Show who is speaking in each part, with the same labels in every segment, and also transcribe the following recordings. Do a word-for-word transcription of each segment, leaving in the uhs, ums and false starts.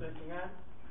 Speaker 1: 各位平安。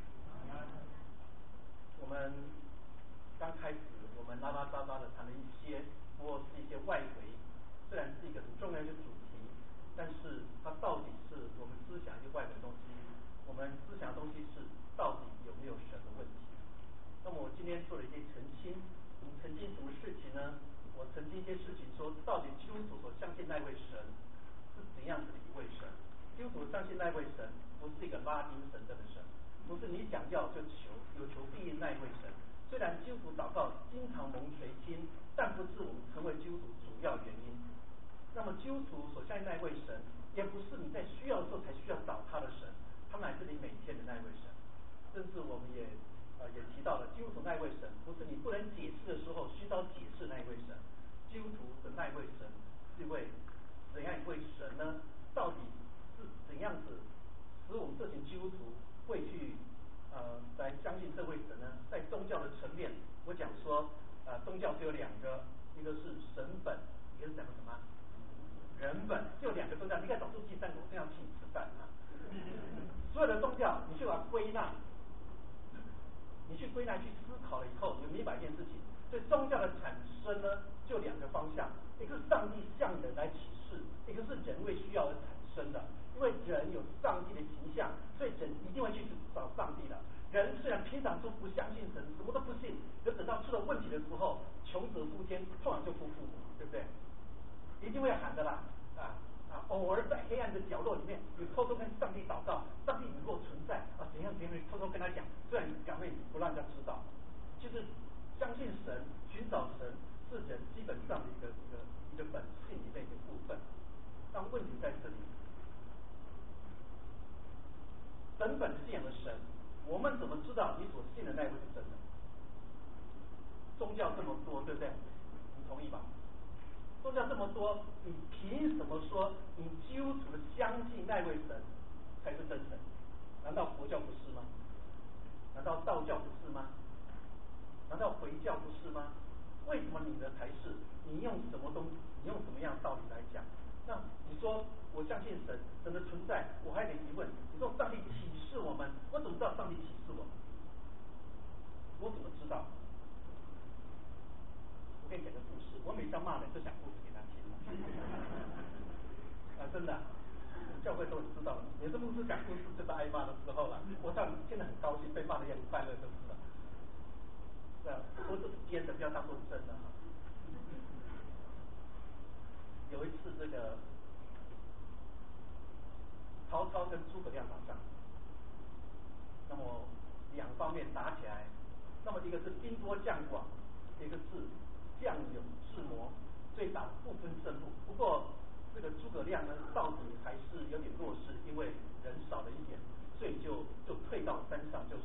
Speaker 1: 我们刚开始，我们拉拉杂杂的谈了一些，不过是一些外围，虽然是一个很重要的主题，但是它到底是我们思想一些外围的东西，我们思想的东西是到底有没有神的问题。那么我今天做了一些澄清，我们澄清什么事情呢？我澄清一些事情说，到底基督徒所相信那位神是怎样子的一位神？基督徒相信那位神不是一个拉丁神的神，不是你想要就求，有求必应那一位神。虽然基督徒祷告经常蒙垂听，但不是我们成为基督徒主要原因。那么基督徒所相信那一位神，也不是你在需要的时候才需要找他的神，他乃是你每天的那一位神。甚至我们也呃也提到了，基督徒那一位神，不是你不能解释的时候需要解释那一位神。基督徒的那一位神是一位怎样一位神呢？到底是怎样子使我们这群基督徒会去呃来相信这位神呢？在宗教的层面，我讲说呃宗教只有两个，一个是神本，一个是讲什么人本，就两个宗教。你可以找出第三个，我正要请你吃饭啊。所有的宗教，你去把它归纳，你去归纳去思考了以后，你明白一件事情。所以宗教的产生呢，就两个方向，一个是上帝向人来启示，一个是人为需要而产生的。因为人有上帝的形象，所以人一定会去找上帝的。人虽然平常都不相信神，什么都不信，可等到出了问题的时候，穷则呼天，痛了就呼父母，对不对？一定会喊的啦，啊啊！偶尔在黑暗的角落里面，你偷偷跟上帝祷告，上帝能够存在啊，怎样怎样，偷偷跟他讲，虽然表面不让人家知道，就是相信神、寻找神是人基本上的一个一个一个本性里面一个部分。但问题在这里，神本信仰的神，我们怎么知道你所信的那位是真的？宗教这么多，对不对？你同意吧？宗教这么多，你凭什么说你基督徒相信那位神才是真神？难道佛教不是吗？难道道教不是吗？难道回教不是吗？为什么你的才是？你用什么东西？你用什么样的道理来讲？那你说我相信神，神的存在，我还得疑问。你说上帝启示我们，我怎么知道上帝启示我们？我怎么知道？我给你讲个故事，我每次骂人都讲故事给他听。啊，真的，教会都知道了。每次牧师讲故事就是挨骂的时候了。我倒现在很高兴，被骂的也很快乐，就是了。是啊，说这是编的，不要当做真的哈。有一次，这个曹操跟诸葛亮打仗，那么两方面打起来，那么一个是兵多将广，一个是将勇智谋，所以打不分胜负。不过这个诸葛亮呢，到底还是有点弱势，因为人少了一点，所以就就退到山上，就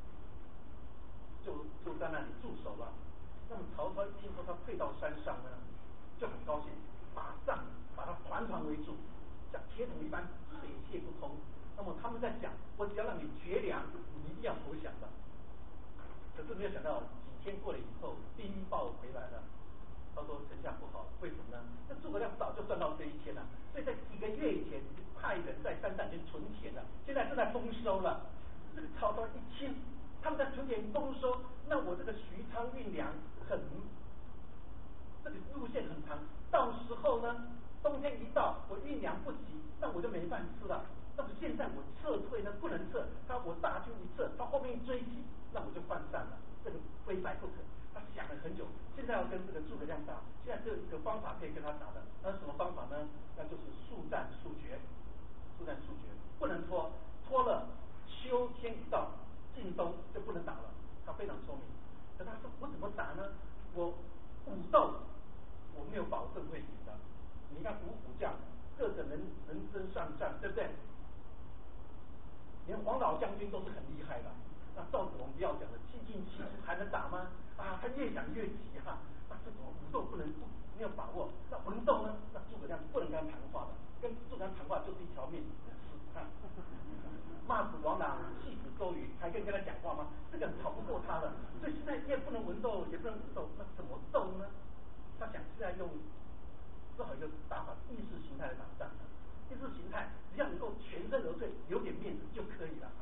Speaker 1: 就就在那里驻守了。那么曹操听说他退到山上呢，就很高兴，马上把他团团围住，像铁桶一般，水泄不通。那么他们在想，我只要让你绝粮，你一定要投降的。可是没有想到，几天过了以后，兵报回来了。他说：“丞相不好，为什么呢？这诸葛亮早就赚到这一天了，所以在几个月以前派人在山上已经存钱了，现在正在丰收了。这个曹操一听，他们在存钱丰收，那我这个徐昌运粮很，这个路线很长，到时候呢，冬天一到，我运粮不及，那我就没饭吃了。那么现在我撤退呢，不能撤，他我大军一撤，他后面一追击，那我就犯战了，这个非败不可。”他想了很久，现在要跟这个诸葛亮打，现在只有一个方法可以跟他打的，那是什么方法呢？那就是速战速决，速战速决，不能拖，拖了秋天一到，晋东就不能打了。他非常聪明，可他说我怎么打呢？我武斗我没有保证会赢的。你看五虎将个个能能征善战，对不对？连黄老将军都是很厉害的。那赵子龙不要讲了，七进七出还能打吗？啊，他越想越急哈、啊。那这种武斗不能不没有把握，那文斗呢？那诸葛亮不能跟他谈话的，跟诸葛亮谈话就是一条命，死啊！骂死王朗，气死周瑜，还可以跟他讲话吗？这个吵不过他了，所以现在也不能文斗，也不能武斗，那怎么斗呢？他想现在用最好一个打法，意识形态来打仗。意识形态只要能够全身而退，留点面子就可以了。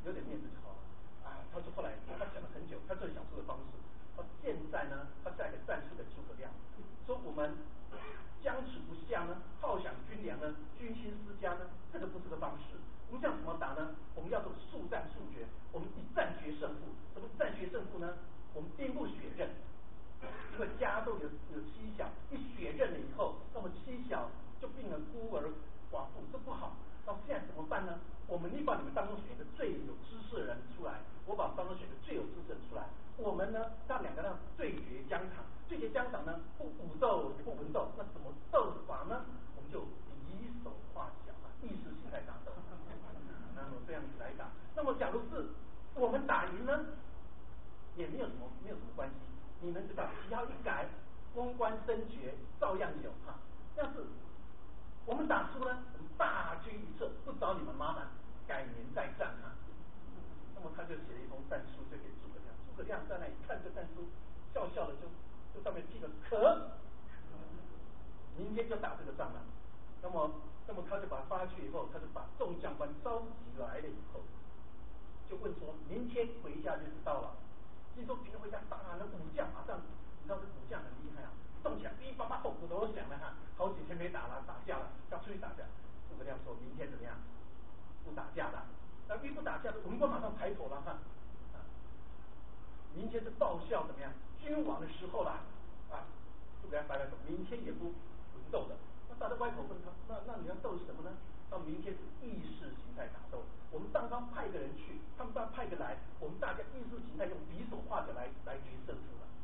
Speaker 1: 有点面子就好了啊。他说后来他想了很久，他最想出的方式，他现在呢，他下一个战术给诸葛亮，说我们僵持不下呢，好享军粮呢，军心思家呢，这个不是个方式。我们这样怎么打呢？我们要做速战速决，我们一战决胜负。什么战决胜负呢？我们兵不血刃，因为家中有有妻小，一血刃了以后，那么妻小就变成孤儿寡妇，这不好。那现在怎么办呢？我们你把你们当中选一个最有知识的人出来，我把当中选一个最有知识的人出来，我们呢让两个人对决疆场，对决疆场呢不武斗不文斗，那怎么斗法呢？我们就比手画脚啊，意识形态打斗，那么这样子来打。那么假如是我们打赢呢，也没有什么没有什么关系，你们只把旗号一改，封官升爵照样有哈。要是我们打输呢，我们大军一撤，不找你们麻烦，改年再战啊。那么他就写了一封战书，就给诸葛亮。诸葛亮在那里看这战书，笑笑的就就上面记了可，明天就打这个仗了。那么那么他就把他发去以后，他就把众将官召集来了以后，就问说，明天回家日子到了。一说明天回家，当然了，武将马上，你知道这武将很厉害啊，动起来，噼啪啪后骨头都响了哈，好几天没打了，打架了，要出去打架。诸葛亮说明天怎么样？不打架的，那一不打架的，文官马上抬头了哈，啊，明天是报效怎么样？君王的时候啦，啊，诸葛亮摆摆手，明天也不文斗的。那大家歪口问他，那那你要斗什么呢？到明天是意识形态打斗，我们当方派个人去，他们当派个来，我们大家意识形态用比手画脚来来决胜负了。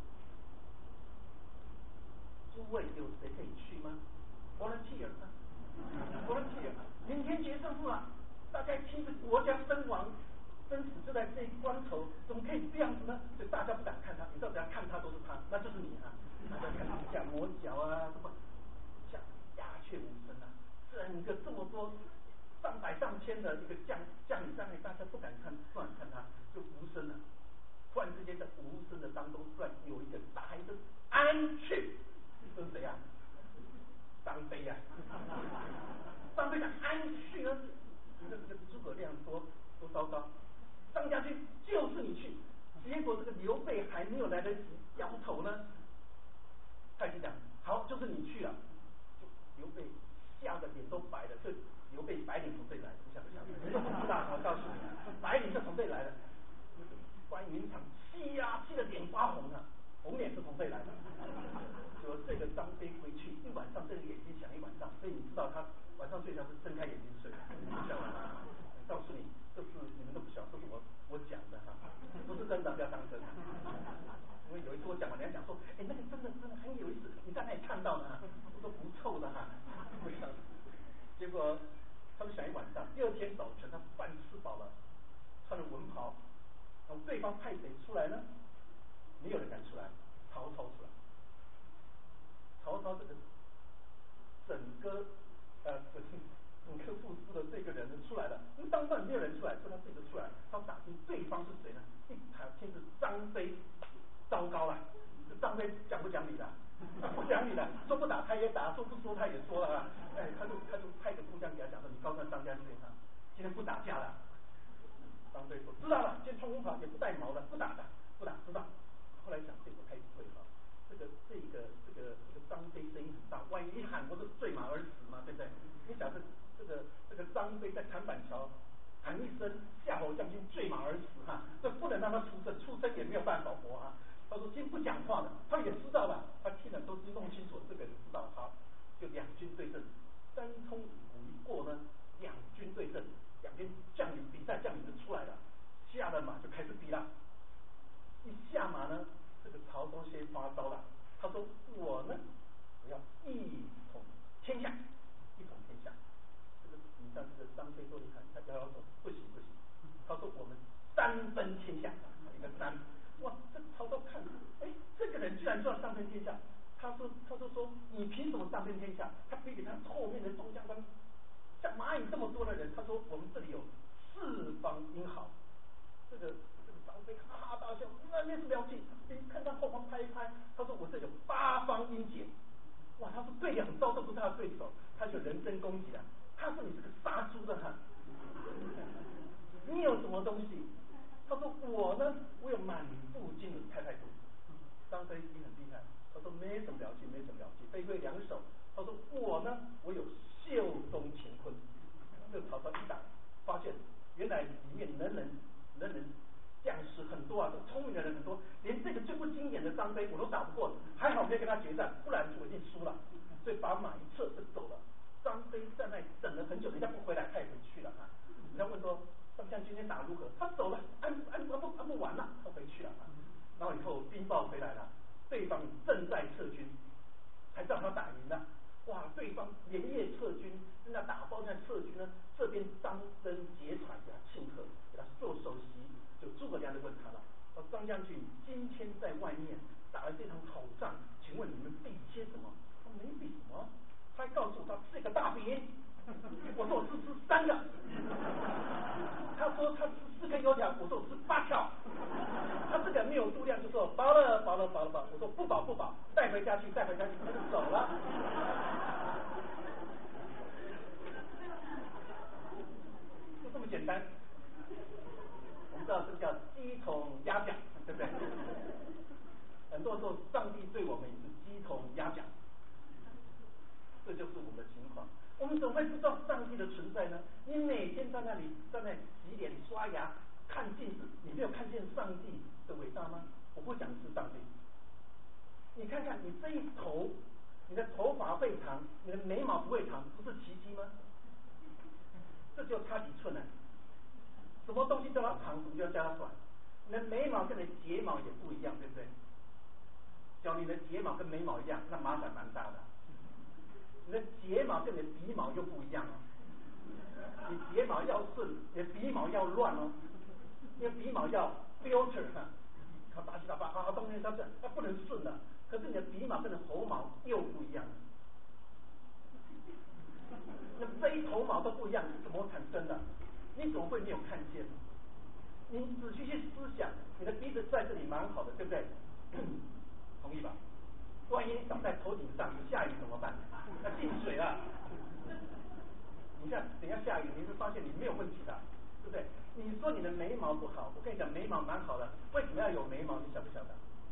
Speaker 1: 诸位有谁可以去吗 ？volunteer 吗 ？volunteer， 明天决胜负了，大家听着国家身亡，生死就在这一关头，怎么可以这样子呢？所以大家不敢看他，你知道只要看他都是他，那就是你啊！大家看你像磨脚啊，什么像鸦雀无声啊，整个这么多上百上千的一个将将领在那里，大家不敢看，不敢看他，就无声了。突然之间，在无声的当中，突然有一个大喊一声“安去”，这是谁呀、啊？张飞呀、啊！张飞讲“安去”呢，这个诸葛亮多多糟糕，张家军就是你去，结果这个刘备还没有来得及摇头呢，他已经讲好，就是你去了，就刘备吓得脸都白了，这刘备白领从这里来的，你想不想？你都不知道，我告诉你，白领是从这里来的。关云长气呀、啊，气得脸发红啊，红脸是从这里来的。说这个张飞回去一晚上，这个眼睛想一晚上，所以你知道他晚上睡觉是睁开眼睛睡的，你不晓得吗？告诉你，这是你们都不晓得，这是我我讲的哈，不是真的，不要当真。因为有一次我讲完，人家讲说，哎，那个真的真的很有意思，你在哪里看到的哈？我说不臭的哈，不晓得。结果他们想一晚上，第二天早晨他饭吃饱了，穿了文袍。然后对方派谁出来呢？没有人敢出来，曹操出来。曹操这个整个呃整整个副司的这个人出来了，因为当然没有人出来，说他这个出来，他打听对方是谁呢？一查听是张飞，糟糕了，这张飞讲不讲理的？不讲理的，说不打他也打，说不说他也说了啊！哎，他就他就派个部将给他讲说，你告诉张将军啊，今天不打架了。张飞说知道了，先穿红袍也不带毛的，不打的，不打，知道。后来想这不太对了，这个这个这个这个张飞声音很大，万一一喊不是坠马而死嘛，对不对？你想这这个这个张飞在坎板桥喊一声夏侯将军坠马而死哈、啊，这不能让他出声，出声也没有办法活啊。他说今不讲话的，他也知道了，他听了都是弄清楚这个人知道，好，就两军对阵，三通五谷一过呢，两军对阵。两边将领比赛，将领就出来了，下了马就开始比了。一下马呢，这个曹操先发招了，他说：“我呢，我要一统天下，一统天下。”这个你看这个张飞多厉害，他摇摇手，不行不行。他说：“我们三分天下，一个三。”哇，这曹操看，哎，这个人居然说三分天下。他说：“他就说你凭什么三分天下？”他比给他后面的众将官。像蚂蚁这么多的人，他说我们这里有四方英豪，这个这个张飞哈哈大笑，那那是了不起。看他后方拍一拍，他说我这有八方英杰，哇，他说对两招都不是他的对手，他就人身攻击了。他说你这个杀猪的哈，你有什么么东西？他说我呢，我有满腹经纶，太太多。张飞你很厉害，他说没什么了不起，没什么了不起，飞挥两手。他说我呢，我有袖中乾坤。这个曹操一打，发现原来里面能人能人将士很多啊，聪明的人很多，连这个最不经典的张飞我都打不过，还好没有跟他决战，不然我一定输了。所以把马一撤就走了。张飞在那里等了很久，人家不回来，他也回去了啊。人家问说上将今天打如何？他走了，安安安不安不完了，他回去了啊。然后以后兵报回来了，对方正在撤军，才知道他打赢了。哇，对方连夜撤军，正在打包在撤军呢。这边张灯结彩给他庆贺，给他做首席。就诸葛亮就问他了：说张将军今天在外面打了这场好仗，请问你们比些什么？他没比什么，他还告诉我他吃一个大饼。我说我只吃三个。他说他吃四根油条，我说我吃八条。他这个没有度量，就说饱了饱了饱了饱。我说不饱不饱，带回家去带回家去，他就走了。就这么简单。我们知道这叫鸡同鸭讲，对不对？很多时候上帝对我们也是鸡同鸭讲，这就是我们的情况。我们怎么会不知道上帝的存在呢？你每天在那里在那里洗脸刷牙看镜子，你没有看见上帝的伟大吗？我不讲是上帝，你看看你这一头，你的头发会长，你的眉毛不会长，不是奇迹吗？这就差几寸呢？什么东西叫它长，什么就要叫它短。你的眉毛跟你的睫毛也不一样，对不对？叫你的睫毛跟眉毛一样，那麻烦蛮大的。你的睫毛跟你的鼻毛又不一样哦。你睫毛要顺，你的鼻毛要乱哦。你的鼻毛要 filter 哈，它打起打发啊，东西它是它不能顺的。可是你的鼻毛跟你的喉毛又不一样。那这一头毛都不一样，怎么产生的？你怎么会没有看见？你仔细去思想，你的鼻子在这里蛮好的，对不对？同意吧？万一长在头顶上，下雨怎么办？那进水了。你看，等一下下雨，你会发现你没有问题的，对不对？你说你的眉毛不好，我跟你讲，眉毛蛮好的，为什么要有眉毛？你晓不晓得？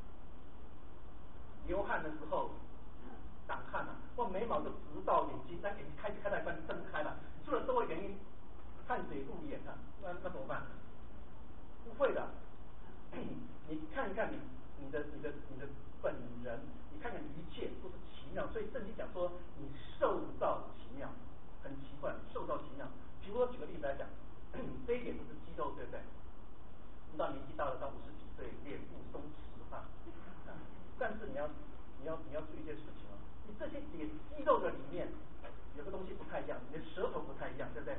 Speaker 1: 流汗的时候挡汗了，或眉毛就直到眼睛，那眼睛开开来半睁不开了，除了这个原因，汗水入眼了，那那怎么办？不会的。你看看你你的你的你的本人，你看看一切都是奇妙。所以圣经讲说，你受造奇妙，很奇怪，受造奇妙。比如说举个例子来讲，这一点都是肌肉，对不对？你到年纪大了，到五十几岁，脸部松弛啊，但是你要你要你要注意一件事情哦，你这些脸肌肉的里面有个东西不太一样，你的舌头不太一样，对不对？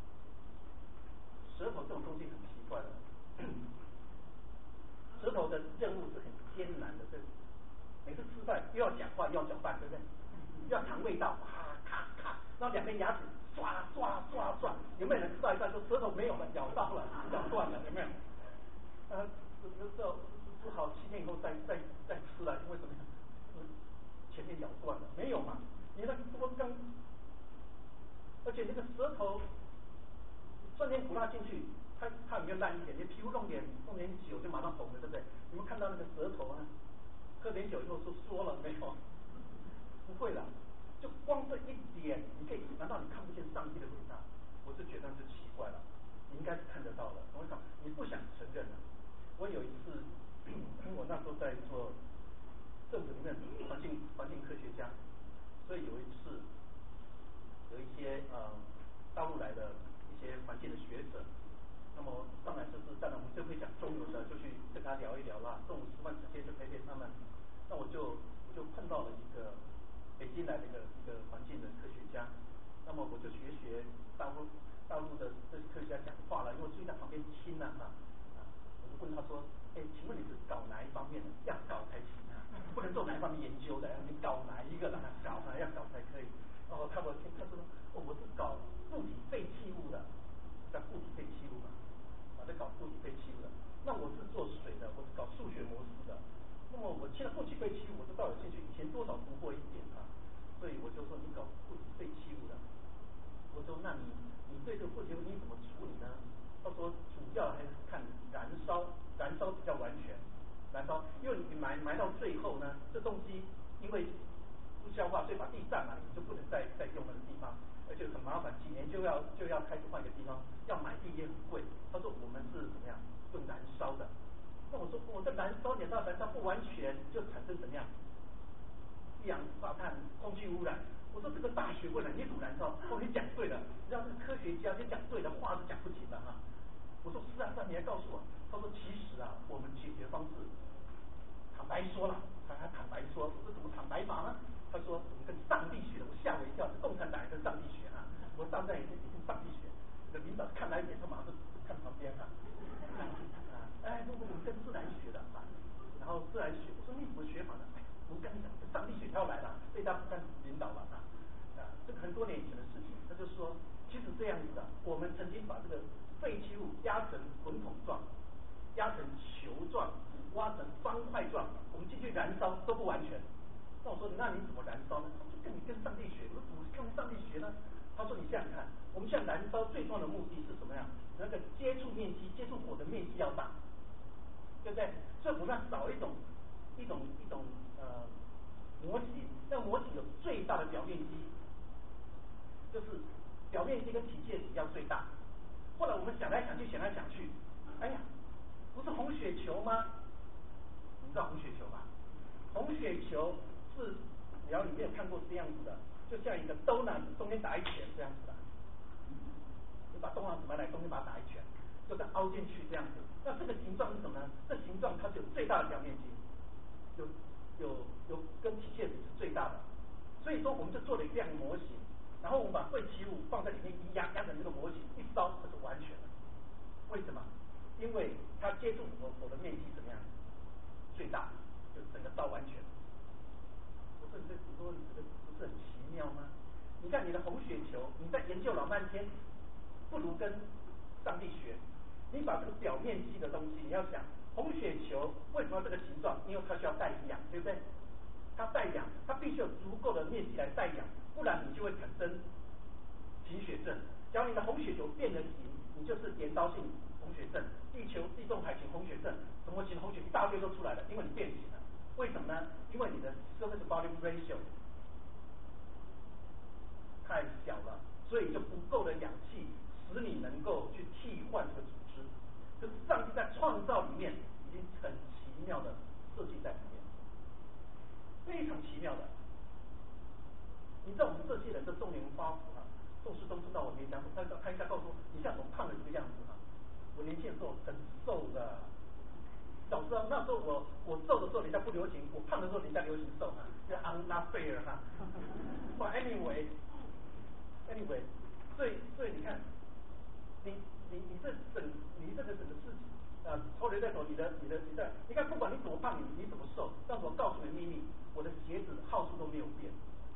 Speaker 1: 舌头这种东西很奇怪的。舌头的任务是很艰难的，对不对？每次吃饭又要讲话又要搅拌，对不对？要尝味道，咔咔咔，然后两边牙齿刷刷刷刷，有没有人吃到一半说舌头没有了，咬到了，咬断了，有没有？呃，这这这煮好七天以后再再再吃了，因为什么？前面咬断了，没有嘛？你那多刚，而且那个舌头酸甜苦辣进去。它它有没有烂一点？你皮肤弄点弄点酒就马上红了，对不对？你们看到那个舌头呢？喝点酒以后说缩了没有？不会了，就光这一点，你可以难道你看不见上帝的伟大？我是觉得是奇怪了，你应该是看得到的。我讲你不想承认了。我有一次，我那时候在做政府里面环境环境科学家，所以有一次有一些呃大陆来的一些环境的学者。那么上来就是当然我们就会讲中文的，就去跟他聊一聊啦。中午吃饭时间就陪陪他们。那我就我就碰到了一个北京来的一个一个环境的科学家。那么我就学学大陆大陆的这些科学家讲话了，因为我就在旁边听了哈。啊，我就问他说，哎，请问你是搞哪一方面的？要搞才行啊，不能做哪一方面研究的，你搞哪一个的？搞啊，要搞才可以。然后他我听他说，哦，我是搞固体废弃物的，叫固体废弃物嘛。我在搞固体废弃物的，那我是做水的，我是搞数学模式的。那么我听了固体废弃物，我就倒有兴趣，以前多少读过一点啊，所以我就说你搞固体废弃物的，我说那你你对这个固体废物你怎么处理呢？他说主较还是看燃烧，燃烧比较完全，燃烧，因为你埋埋到最后呢，这东西因为不消化，所以把地占满，你就不能再再用那个地方，而且很麻烦，几年就要就要开始换一个地方，要买地也很贵。他说我们是怎么样用燃烧的，那我说我这燃烧点到燃烧不完全，就产生怎么样？一氧化碳、空气污染。我说这个大学问了，你怎么燃烧？哦，你讲对了，你知道这个科学家，你讲对了，话是讲不停的哈。我说是啊，那你还告诉我？他说其实啊，我们解决方式，坦白说了，他还坦白说，我说怎么坦白法呢？他说我们跟上帝学的，我吓我一跳，是共产党也跟上帝学啊，我当然也是跟上帝学。这领导看来一眼，他马上就看旁边哈，啊，哎，不不，我们跟自然学的啊，然后自然学，我说你怎么学法呢？我跟你讲，上帝学跳来了，被他不干领导了啊，啊，这个很多年以前的事情。他就说，其实这样子的，我们曾经把这个废弃物压成滚筒状，压成球状，挖成方块状，我们进去燃烧都不完全。那我说，那你怎么燃烧呢？他说跟你跟上帝学。我说怎么跟上帝学呢？他说你想想看，我们现在燃烧最重要的目的是什么样？那个接触面积、接触火的面积要大，对不对？所以我们要找一种一种一种呃模型，那个模型有最大的表面积，就是表面积跟体积比要最大。后来我们想来想去，想来想去，哎呀，不是红血球吗？你知道红血球吧？红血球是，只要你没有看过这样子的，就像一个兜囊中间打一拳这样子的。你把东方纸买来，中间把它打一拳，就再凹进去这样子。那这个形状是什么呢？这形状它是有最大的表面积，有有有跟体积比是最大的。所以说我们就做了一个这样的模型，然后我们把废弃物放在里面一压，压成这个模型，一烧它就完全了。为什么？因为它接触火火的面积怎么样？最大，就整个烧完全。我说你这你说你这个不是很奇妙吗？你看你的红血球，你在研究老半天，不如跟上帝学。你把这个表面积的东西，你要想红血球为什么要这个形状？因为它需要带氧，对不对？它带氧，它必须有足够的面积来带氧，不然你就会产生贫血症。假如你的红血球变了形，你就是镰刀性红血症、地球地中海型红血症，什么型红血一大堆都出来了，因为你变形了。为什么呢？因为你的 surface volume ratio 太小了，所以就不够的氧气使你能够去替换这个组织。可是上帝在创造里面已经很奇妙的设计在里面，非常奇妙的。你知道我们这些人的中年发福啊，众师都知道我没讲，他他应该告诉我，你像怎么胖的这个样子啊？我年轻的时候很瘦的，早知道那时候我我瘦的时候人家不流行，我胖的时候人家流行瘦啊，叫 unfair 哈。But anyway anyway， 所以所以你看，你你你这整你这个整个事情啊，抽离在手，你的你的你的，你看不管你怎么胖，你你怎么瘦，但我告诉你的秘密，我的鞋子号数都没有变。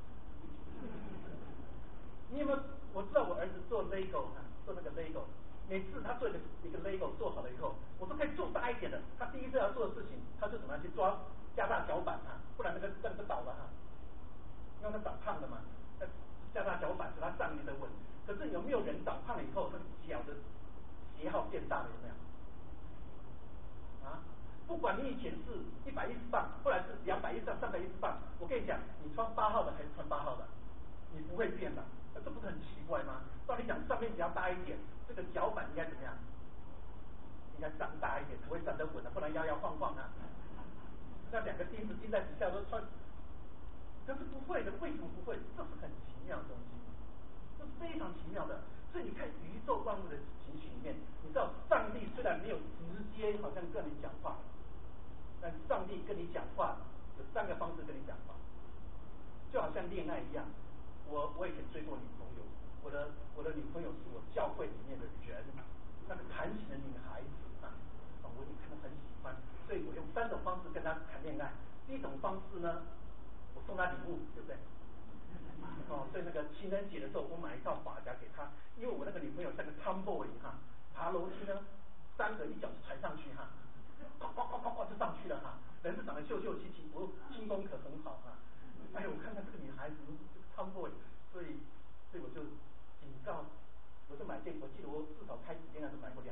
Speaker 1: 你有没有？我知道我儿子做 Lego 哈，做那个 Lego， 每次他做一个一个 Lego 做好了以后，我说可以做大一点的。他第一次要做的事情，他就怎么样去抓加大脚板哈，不然那个那个倒了哈，因为他长胖了嘛，加大脚板使他站立的稳。可是有没有人长胖了以后，那个脚的鞋号变大了？有没有？啊？不管你以前是一百一十磅，后来是两百一十磅、三百一十磅，我跟你讲，你穿八号的还是穿八号的，你不会变的。这不是很奇怪吗？照理讲，上面只要大一点，这个脚板应该怎么样？应该长大一点，才会站得稳的，不然摇摇晃晃啊。那两个钉子钉在底下都穿，可是不会的，为什么不会？这是很奇妙的东西，这是非常奇妙的。所以你看宇宙万物的情形里面，你知道上帝虽然没有直接好像跟你讲话，但上帝跟你讲话有三个方式跟你讲话，就好像恋爱一样。我我以前追过女朋友，我的我的女朋友是我教会里面的人，那个弹琴的女孩子啊，我就看得很喜欢，所以我用三种方式跟她谈恋爱。第一种方式呢，我送她礼物，对不对？哦，所以那个情人节的时候，我买一套发夹给她，因为我那个女朋友像个 tomboy 哈，爬楼梯呢，三个一脚就踩上去哈，呱呱呱呱呱就上去了哈，人是长得秀秀气气，我轻功可很好哈。哎，我看看这个女孩子tomboy，所以所以我就警告，我就买件，我记得我至少开几天还是买过两件东西给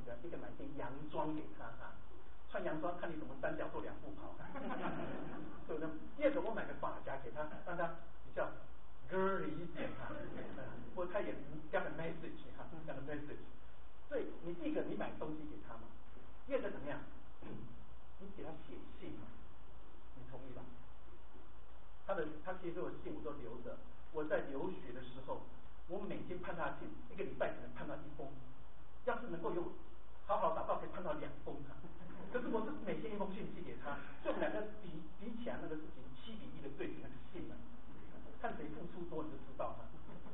Speaker 1: 个一个买件洋装给他哈，穿洋装看你怎么三脚做两步跑，对不对？第二个我买个发夹给他，让他比较 girly 一点哈，或者他也加个 message 哈，加个 message。所以你第一个你买东西给他嘛，第二个怎么样？你给他写信嘛，你同意吧？他的他其实我信我都留着，我在留学的时候，我每天盼他信，一个礼拜只能盼到一封，要是能够有好好祷告，可以盼到两封啊。可是我是每天一封信寄给他，所以我们两个比比起来那个事情七比一的对比那个信了，看谁付出多你就知道哈。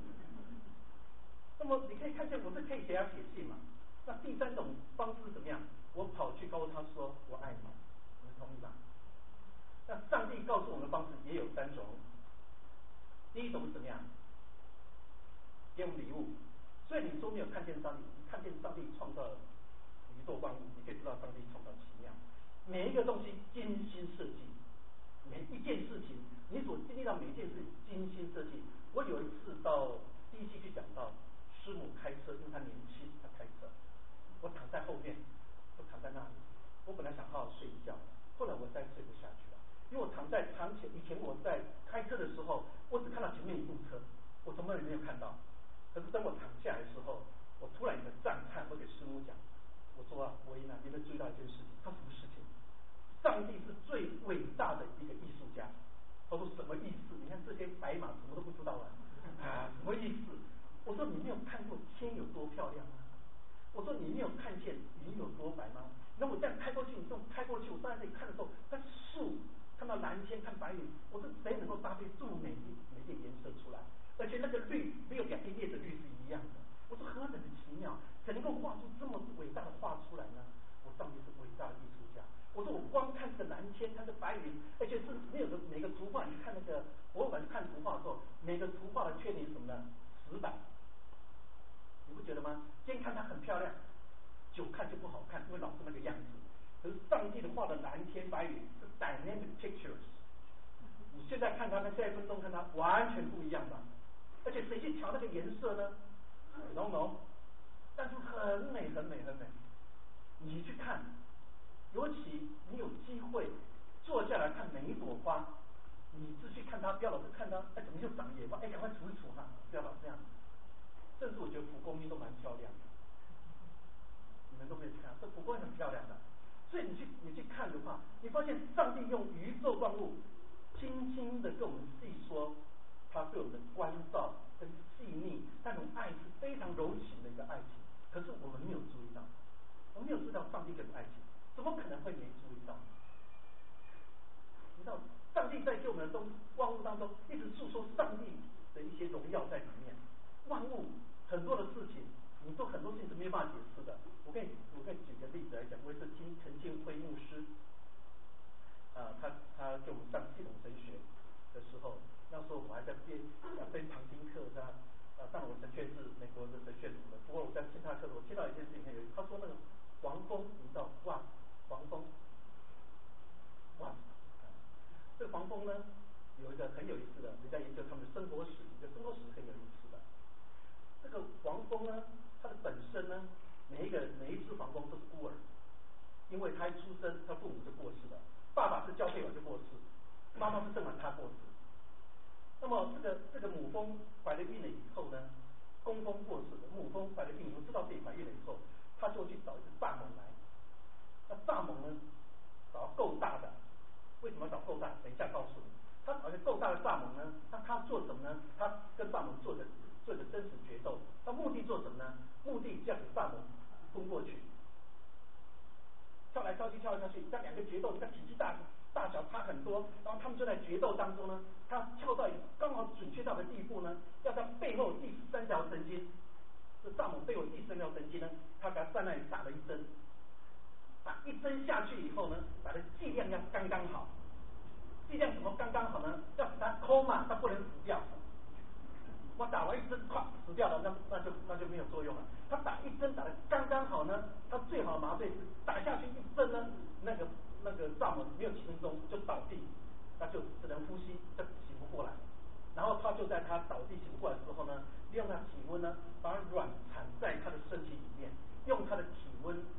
Speaker 1: 那么你可以看见我是可以给他写信嘛？那第三种方式怎么样？我跑去告诉他说我爱你，你同意吧？那上帝告诉我们的方式也有三种。第一种是怎么样？给我们礼物。所以你说没有看见上帝，你看见上帝创造宇宙万物，你可以知道上帝创造奇妙。每一个东西精心设计，每一件事情，你所经历到每一件事情精心设计。我有一次到第一期去讲到师母开车，因为她年轻，她开车，我躺在后面，我躺在那里，我本来想好好睡一觉，后来我再睡不下去了。因为我躺在躺前，以前我在开车的时候，我只看到前面一部车，我从来没有看到。可是等我躺下来的时候，我突然有个赞叹，我给师母讲，我说啊，我一呢，你们注意到一件事情，他什么事情？上帝是最伟大的一个艺术家。他说什么意思？你看这些白马什么都不知道啊，啊，什么意思？我说你没有看过天有多漂亮吗？我说你没有看见云有多白吗？那我这样开过去，你这种开过去，我站在这里看的时候，那树。看到蓝天，看白云，我说谁能够搭配这么美丽美丽颜色出来？而且那个绿没有两片叶的绿是一样的。我说何等的奇妙，怎能够画出这么伟大的画出来呢？我上帝是伟大的艺术家。我说我光看这个蓝天，看这白云，而且是没有的每个图画，你看那个博物馆去看图画的时候，每个图画的缺点是什么呢？死板，你不觉得吗？今天看它很漂亮，久看就不好看，因为老是那个样子。可是上帝的画的蓝天白云是 dynamic pictures， 你现在看它跟下一分钟看它完全不一样的，而且谁去调那个颜色呢 ？I don't know， 但是很美很美很美。你去看，尤其你有机会坐下来看每一朵花，你只去看它，不要老是看它，哎怎么又长野花？哎赶快除一除哈，不要老这样。甚至我觉得蒲公英都蛮漂亮的，你们都可以看，这蒲公英很漂亮的。所以你去你去看的话，你发现上帝用宇宙万物轻轻的跟我们细说，他对我们的关照跟细腻，那种爱是非常柔情的一个爱情。可是我们没有注意到，我们没有注意到上帝给我们爱情，怎么可能会没注意到？你知道，上帝在给我们的东万物当中，一直诉说上帝的一些荣耀在里面。万物很多的事情，你做很多事情是没有办法解释的。我跟你我跟你举个例子来讲，我也是听陈建辉牧师，啊、呃，他他给我们上系统神学的时候，那时候我还在编啊编旁听课，他呃上我神学是美国的神学什么的。不过我在听他课，我听到一件事情很有意思，他说那个黄蜂，你知道哇，黄蜂，哇，这个黄蜂呢有一个很有意思的，人家研究他们的生活史，一个生活史很有意思的。这个黄蜂呢，它的本身呢，每一个每一只黄蜂都是孤儿，因为它一出生，他父母就过世了，爸爸是交配完就过世，妈妈是生完他过世。那么这个这个母蜂怀了孕了以后呢，公蜂过世了，母蜂怀了孕以后知道自己怀孕了以后，他就去找一只蚱蜢来。那蚱蜢呢，找够大的，为什么找够大？等一下告诉你。他找一个够大的蚱蜢呢，那他做什么呢？他跟蚱蜢做的做一个生死决斗，他目的做什么呢？目的叫给蚱蜢冲过去，跳来跳去跳来跳去，这两个决斗，这体积大大小差很多，然后他们就在决斗当中呢，他跳到刚好准确到的地步呢，要在背后第十三条神经，这蚱蜢背后第十三条神经呢，他给他在那里打了一针，打一针下去以后呢，打的剂量要刚刚好。剂量怎么刚刚好呢？要使它抠嘛，它不能死掉。我打完一针，咵死掉了，那那就那就没有作用了。他打一针打的刚刚好呢，他最好的麻醉是打下去一针呢，那个那个蚱蜢没有几分钟就倒地，那就只能呼吸，就醒不过来。然后他就在他倒地醒不过来之后呢，利用他体温呢，把它软缠在他的身体里面，用他的体温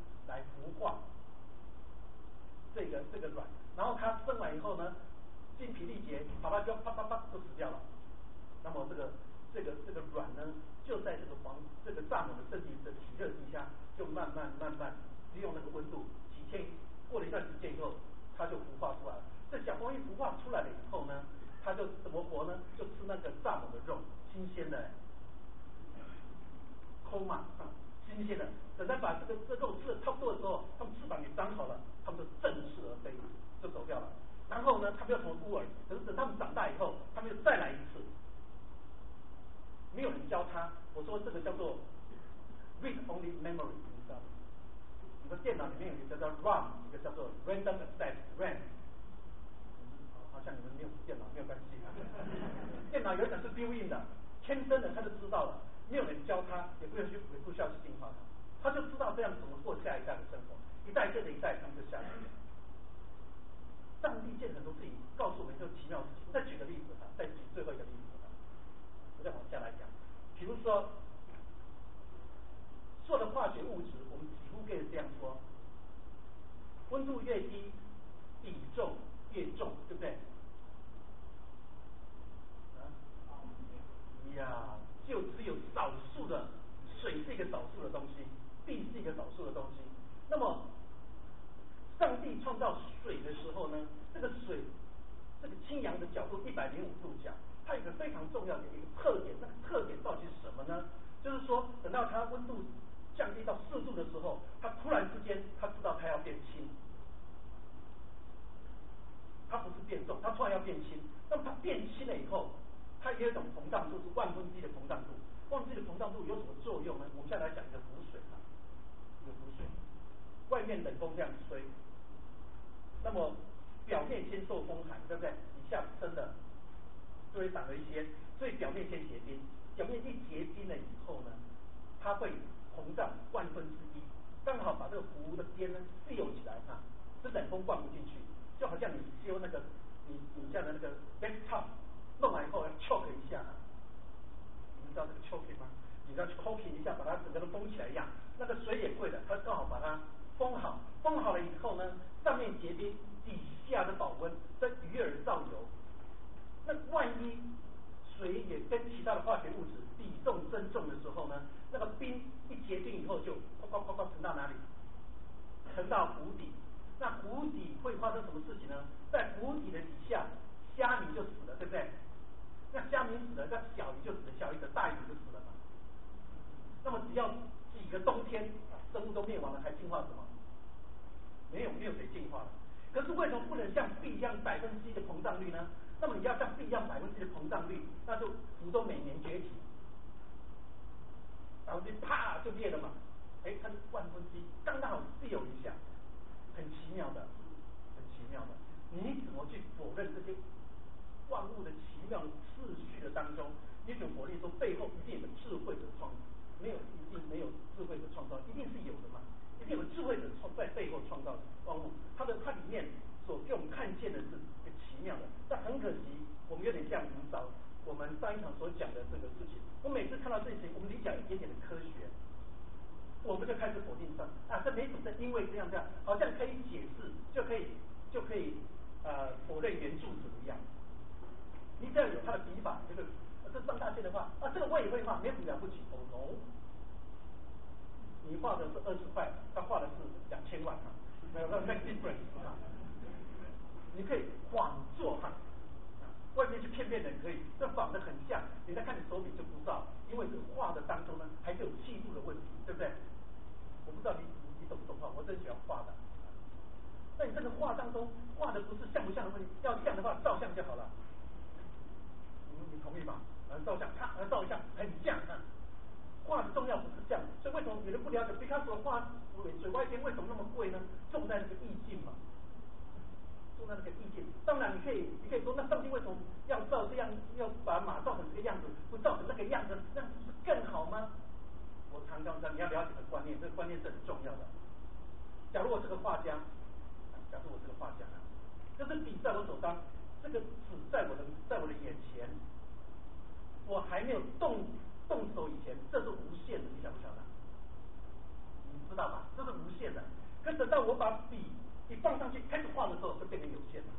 Speaker 1: 个卵，然后它生完以后呢，精疲力竭，啪啪就啪啪啪就死掉了。那么这个这个这个卵呢，就在这个黄这个蚱蜢的身体的体热底下，就慢慢慢慢利用那个温度，几天过了一段时间以后，它就孵化出来了。这小蜂一孵化出来了以后呢，它就怎么活呢？就吃那个蚱蜢的肉，新鲜的，抠嘛，新鲜的。等它把这个这肉吃的差不多的时候，它们翅膀也长好了，它们就振翅而飞，就走掉了。然后呢，它们要成为孤儿，可是等它们长大以后，它们又再来一次。没有人教他，我说这个叫做 read only memory， 你知道吗？你的电脑里面有一个叫 RAM， 一个叫做 random access RAM。好像你们没有电脑没有关系，电脑有一种是 built in 的，天生的他就知道了，没有人教他，也不用去也不需要去进化他，他就知道这样怎么过下一代的生活，一代接着一代他们就下来了。上帝见很多事情告诉我们一个奇妙的事情。再举个例子啊，再举最后一个例子啊，我再往下来讲。比如说，所有的化学物质，我们几乎可以这样说：温度越低，比重越重，对不对？啊，呀，就只有少数的水是一个少数的东西，地是一个少数的东西。那么，上帝创造水的时候呢，这个水这个倾扬的角度一百零五度角，它有一个非常重要的一个特点，那个特点到底是什么呢？就是说，等到它温度降低到四度的时候，它突然之间，它知道它要变轻，它不是变重，它突然要变轻。那么它变轻了以后，它也有一种膨胀度，是万分之一的膨胀度。万分之一的膨胀度有什么作用呢？我们现在来讲一个浮水啊，一个浮水，外面冷风这样吹，那么表面先受风寒，对不对？底下真的就会长了一些，所以表面先结冰。表面一结冰了以后呢，它会膨胀万分之一，刚好把这个壶的边呢 seal 起来啊，这冷风灌不进去，就好像你修那个你你家的那个 bathtub 弄完以后要 choke 一下，你们知道这个 choke 吗？你要去 choke 一下，把它整个都封起来一样。那个水也贵的，它刚好把它封好，封好了以后呢，上面结冰，底下的保温，在鱼饵上游。那万一水也跟其他的化学物质比重增重的时候呢，那个冰一结冰以后就哗哗哗哗沉到哪里？沉到湖底。那湖底会发生什么事情呢？在湖底的底下，虾米就死了，对不对？那虾米死了，那小鱼就死了，小鱼的大鱼就死了嘛。那么只要几个冬天，生物都灭亡了，还进化什么？没有，没有谁进化了。可是为什么不能像 B 一样百分之一的膨胀率呢？那么你要像 B 一样百分之一的膨胀率，那就湖都每年崛起，然后就啪就灭了嘛。哎，它是万分之一，刚刚好是有一下，很奇妙的，很奇妙的。你怎么去否认这些万物的奇妙的次序的当中？你怎么否认说背后一定有智慧的创？没有，一定没有智慧的创造，一定是有的嘛。一定有智慧的创在背后创造万物，它的它里面所给我们看见的是一个奇妙的。但很可惜，我们有点像我们早我们上一场所讲的这个事情。我每次看到这些，我们理解一点点的科学，我们就开始否定上啊，这没什么的，因为这样这样，好像可以解释，就可以就可以呃否认原著者一样。你只要有他的笔法，这个这上大线的话啊，这个我也会画，没什么了不起。哦 no。你画的是二十块，他画的是两千万啊，没有那 make difference 啊。你可以仿作哈，外面去骗骗人可以，这仿的很像，人家看你手笔就不知道，因为这个画的当中呢，还是有气度的问题，对不对？我不知道你你懂不懂画，我真喜欢画的。那你这个画当中画的不是像不像的问题，要像的话照相就好了。你你同意吗？啊，照相，咔，照一下，很像啊。画的重要不是这样，所以为什么有人不了解毕卡索的画水水外天为什么那么贵呢？重在那个意境嘛，重在那个意境。当然你可以你可以说，那上帝为什么要照这样，要把马造成这个样子，不造成那个样子，那不是更好吗？我常常说你要了解这个观念，这个观念是很重要的。假如我是个画家，假如我是个画家，这支笔在我手上，这个纸在我的在我的眼前，我还没有动。动手以前，这是无限的，你晓不晓得？你知道吧？这是无限的。可等到我把笔一放上去开始画的时候就变成有限了。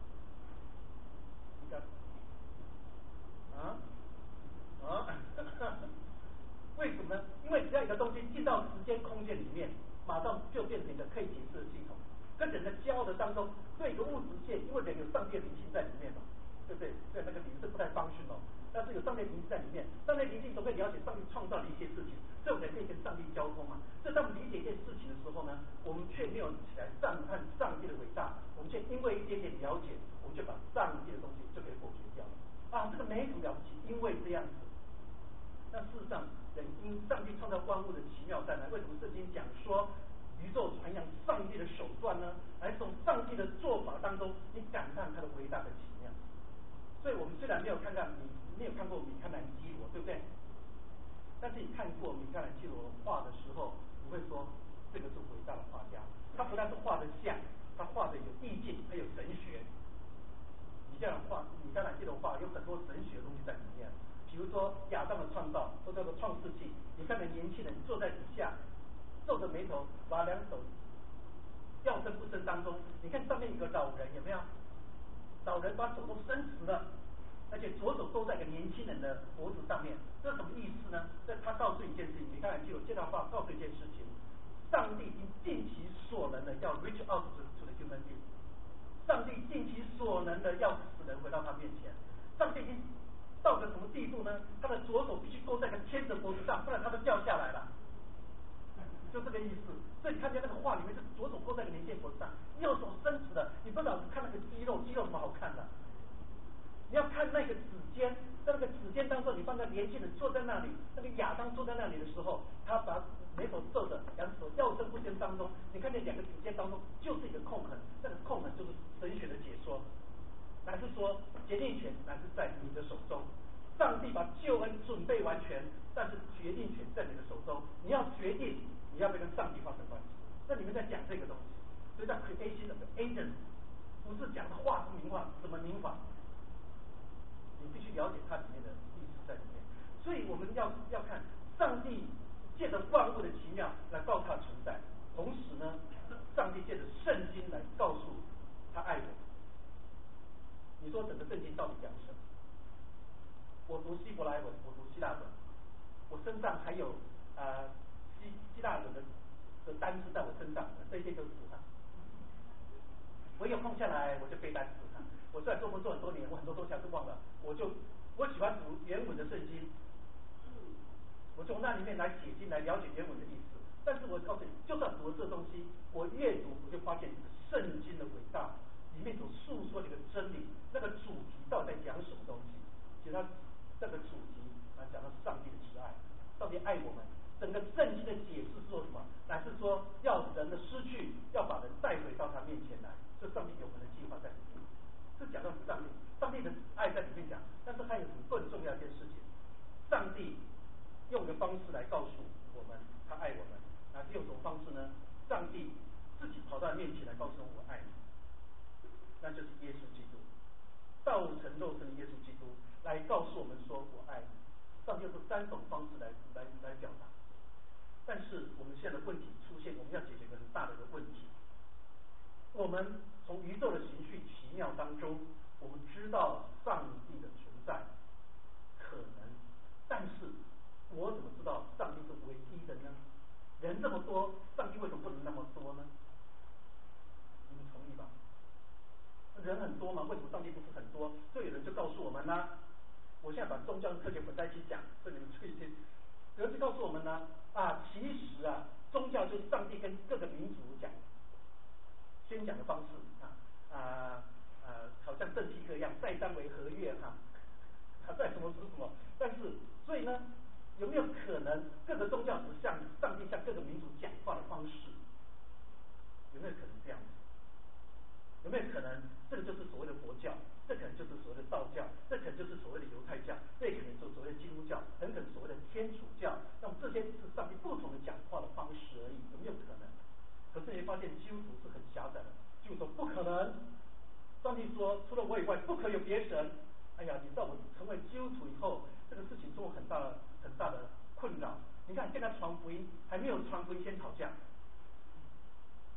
Speaker 1: 你看，啊啊，为什么呢？因为只要一个东西进到时间空间里面，马上就变成一个可以解释的系统。跟人的骄傲的当中，对一个物质界，因为人有上帝的灵性在里面嘛，对不对？所以那个灵是不太方便哦，但是有上帝的灵性在里面，上帝的灵性总会了解上帝创造的一些事情，所以人可以跟上帝交通嘛。所以当我们理解一件事情的时候呢，我们却没有起来赞叹上帝的伟大，我们却因为一点点了解，我们就把上帝的东西就给否决掉了。啊，这个没什么了不起，因为这样子。那事实上，人因上帝创造万物的奇妙在哪？为什么圣经讲说宇宙传扬上帝的手段呢？来从上帝的做法当中，你感叹他的伟大的奇妙。所以我们虽然没有看到你没有看过米开朗基罗，对不对？但是你看过米开朗基罗画的时候，你会说这个是伟大的画家。他不但是画的像，他画的有意境，还有神学。你这样画，米开朗基罗画有很多神学的东西在里面。比如说亚当的创造，或叫做创世纪，你看到年轻人坐在底下，皱着眉头，把两手要伸不伸当中，你看上面有个老人，有没有？老人把手都伸直了，而且左手勾在一个年轻人的脖子上面，这是什么意思呢？这他告诉你一件事情，米开朗基罗这段话告诉一件事情：上帝已经尽其所能的要 reach out to the human being， 上帝尽其所能的要使人回到他面前，上帝已经到了什么地步呢？他的左手必须勾在个天的脖子上，不然他都掉下来了。就这个意思。所以你看见那个画里面是左手勾在个年轻人脖子上，右手伸直的，你不老是看那个肌肉，肌肉有什么好看的？你要看那个指尖，在那个指尖当中，你放在年轻人坐在那里，那个亚当坐在那里的时候，他把眉头皱着，两手要伸不伸当中，你看见两个指尖当中就是一个空痕，那个空痕就是神学的解说，乃是说决定权乃是在你的手中。上帝把救恩准备完全，但是决定权在你的手中，你要决定你要不要跟上帝发生关系。那你们在讲这个东西，所以叫 creation of the agent， 不是讲的画是名画，什么名法？你必须了解它里面的意思在里面。所以我们要要看上帝借着万物的奇妙来告诉他存在，同时呢，上帝借着圣经来告诉他爱我。你说整个圣经到底讲什么？我读希伯来文，我读希腊文，我身上还有呃希希腊文的的单词在我身上，这些都是啊。我有空下来我就背单词啊。我虽然做工作很多年，我很多东西还是忘了，我就我喜欢读原文的圣经，我从那里面来解经，来了解原文的意思。但是我告诉你，就算读了这东西，我阅读我就发现圣经的伟大，里面所诉说的一个真理，那个主题到底在讲什么东西？其实它这个主题啊，讲的是上帝的慈爱，上帝爱我们。整个圣经的解释是说什么？乃是说要人的失去，要把人带回到他面前来，这上帝永恒的计划在里面。是讲到上帝，上帝的爱在里面讲，但是还有什么更重要一件事情？上帝用的方式来告诉我们他爱我们，那是用什么方式呢？上帝自己跑到面前来告诉我爱你，那就是耶稣基督，道成肉身的耶稣基督来告诉我们说我爱你。上帝用三种方式来来来表达，但是我们现在的问题出现，我们要解决一个很大的一个问题。我们从宇宙的形序奇妙当中，我们知道上帝的存在可能，但是我怎么知道上帝是唯一的呢？人这么多，上帝为什么不能那么多呢？你们同意吧？人很多嘛，为什么上帝不是很多？所以有人就告诉我们呢，我现在把宗教跟科学混在一起讲，所以你们注意听。有人就告诉我们呢，啊，其实啊，宗教就是上帝跟各个民族讲。宣讲的方式啊啊啊，好像圣契诃一样，再三为合约哈，他再什么是什么？但是，所以呢，有没有可能各个宗教只向上帝向各个民族讲话的方式？有没有可能这样子？有没有可能这个就是所谓的佛教？这可能就是所谓的道教，这可能就是所谓的犹太教，这可能就是所谓的基督教，很可能所谓的天主教。那么这些是上帝不同的讲话的方式而已，有没有可能？可是你发现基督徒是很狭窄的，就说不可能。上帝说，除了我以外，不可有别神。哎呀，你知道我成为基督徒以后，这个事情做很大很大的困扰。你看，现在传福音还没有传福音先吵架，人家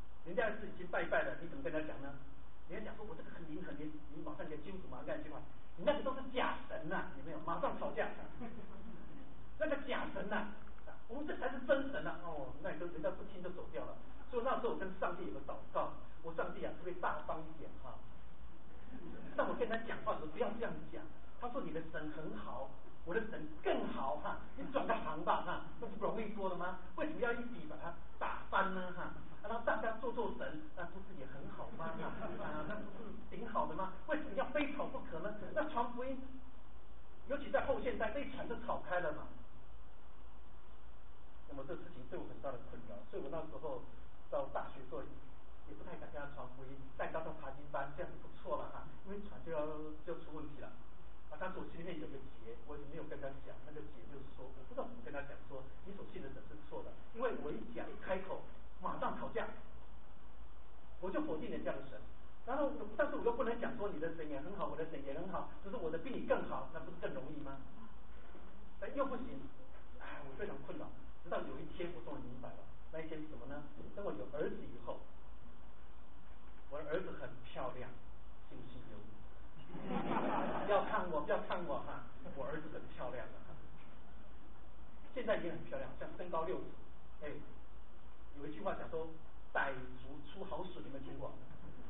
Speaker 1: 在是已经拜拜了，你怎么跟他讲呢？你要讲说我这个很灵很灵，你马上给基督徒马上干一句话，你那个都是假神呐、啊，有没有？马上吵架，那个假神呐、啊，我们这才是真神呐、啊！哦，那你都人家不听就走掉了。所以那时候我跟上帝有个祷告，我上帝啊，特别大方一点哈。但我跟他讲话的时候不要这样讲，他说你的神很好，我的神更好哈，你转个行吧哈，那不容易多了吗？为什么要一笔把它打翻呢哈？然后大家做做神，那不是也很好吗？啊，那不是挺好的吗？为什么要非吵不可呢？那传福音，尤其在后现代，这一传就吵开了嘛。那么这事情对我很大的困扰，所以我那时候到大学做也不太敢跟他传福音，带他到查经班，这样子不错了哈，因为传就要就出问题了。啊，但是我心里面有个结，我也没有跟他讲，那个结就是说，我不知道怎么跟他讲说，你所信的神是错的，因为我一讲一开口，马上吵架，我就否定人家的神。然后，但是我又不能讲说你的神也很好，我的神也很好，只是我的比你更好，那不是更容易吗？但又不行，哎，我非常困扰。直到有一天，我终于明白了，那一天是什么呢？等我有儿子以后，我的儿子很漂亮，信不信由你。不要看我，不要看我哈，我儿子很漂亮的，现在也很漂亮，像身高六尺。哎，有一句话讲说，傣族出好水，你们听过？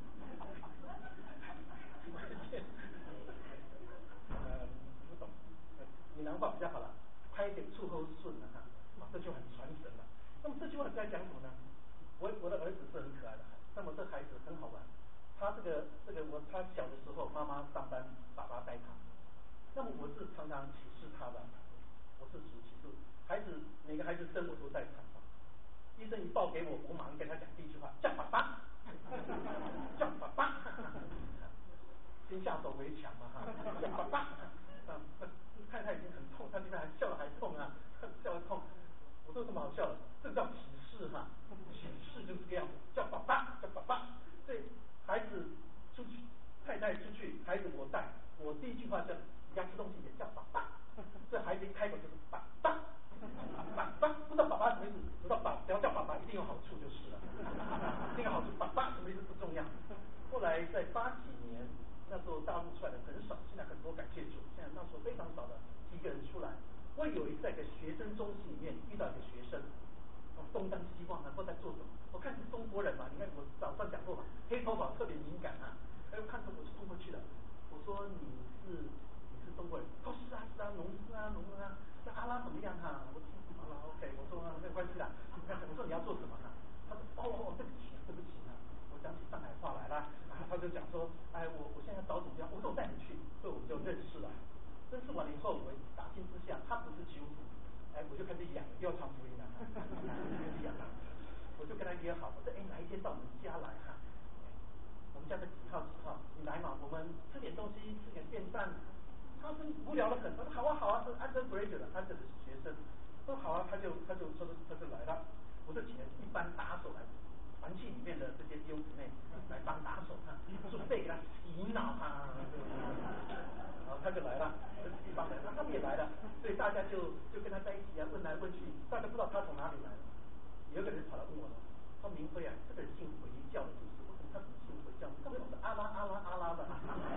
Speaker 1: 呃，不懂，闽南话比较好了，拍一点出后顺了哈，啊，这就很传神了。那么这句话是在讲什么呢？我我的儿子是很可爱的孩子，那么这孩子很好玩。他这个这个我他小的时候，妈妈上班，爸爸带他。那么我是常常启示他的，我是属启示。孩子每个孩子生我都在场上，医生一报给我，我马上跟他讲第一句话，叫爸爸，叫爸爸。先下手为强嘛哈，叫爸爸。啊，那太太已经很痛，他现在还笑了还痛啊，笑得痛。我说有什么好笑的？这叫启示哈，启示就是这样子，叫爸爸，叫爸爸。所以孩子出去，太太出去，孩子我带，我第一句话叫你家吃东西也叫爸爸。这孩子一开口就是爸爸，爸爸，不知道爸爸什么意思，知道爸只要叫爸爸一定有好处就是了，一定有好处。爸爸什么意思不重要。后来在八几年。那时候大陆出来的很少，现在很多感谢主。现在那时候非常少的几个人出来。我有一次在一个学生中心里面遇到一个学生，东张西望，不知道在做什么。我看是中国人嘛，你看我早上讲过嘛，黑头发特别敏感啊。哎，我看着我就冲过去了，我说你是你是中国人？他说是啊是啊，农夫啊农啊。那阿拉怎么样哈、啊？我说好了 OK， 我说没有关系啦。我说你要做什么哈、啊？他说哦哦对不起对不起啊。我讲起上海话来了，啊，他就讲说，哎，我我现在找怎么样？我说我带你去，所以我们就认识了。认识完了以后，我打听之下，他不是基督徒，哎，我就开始养，又要传福音了，开始养了。我就跟他约好，我说，哎，哪一天到我们家来哈？我们家的几号几号？你来嘛，我们吃点东西，吃点便饭。他是无聊的很，他说好啊好啊，是 undergraduate 的 under 的学生。说好啊，他就他就他就他就来了。我就请了一般打手来。团契里面的这些弟兄姊妹来当打手哈，准备给他洗脑哈，然后他就来了，这是一帮人，那他们也来了，所以大家就就跟他在一起啊，问来问去，大家不知道他从哪里来的。有一个人跑来问我了，说明辉啊，这个人信回教的，就是我说他怎么信回教？他说是阿拉阿拉阿拉的。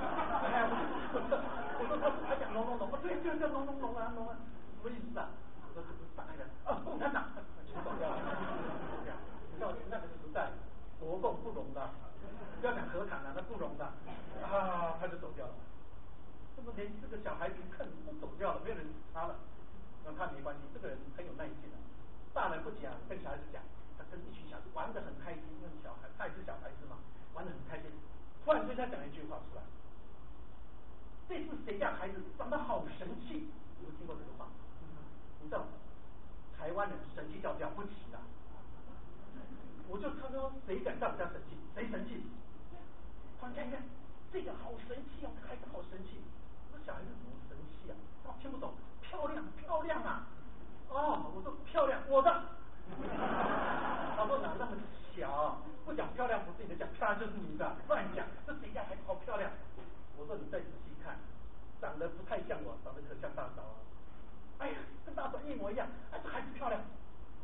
Speaker 1: 我说他他讲龙龙龙，对，就叫龙龙龙啊龙啊，什么意思啊？我说这不是上海人啊，共产党，全走掉了。你知道那个时代国共不容的，不要讲和谈了，那不容的啊，他就走掉了。这么年这个小孩子看都走掉了，没有人他了，那他没关系，这个人很有耐心的。大人不讲，跟小孩子讲，他跟一群小孩子玩得很开心，因为小孩他也是小孩子嘛，玩得很开心。突然对他讲一句话出来，这是谁家孩子长得好神气？有没有听过这个话？你知道台湾人神气叫了不起的。我就他说谁敢叫人家神气？谁神气？看看看，这个好神气啊！这个孩子好神气。我说小孩子怎么神气啊？他听不懂。漂亮漂亮啊！哦，我说漂亮，我的。他说哪那么小？不讲漂亮不是你的，讲漂亮就是你的，乱讲。这谁家孩子好漂亮？我说你再仔细看，长得不太像我，长得可像大嫂啊。哎呀，跟大嫂一模一样。哎，这孩子漂亮。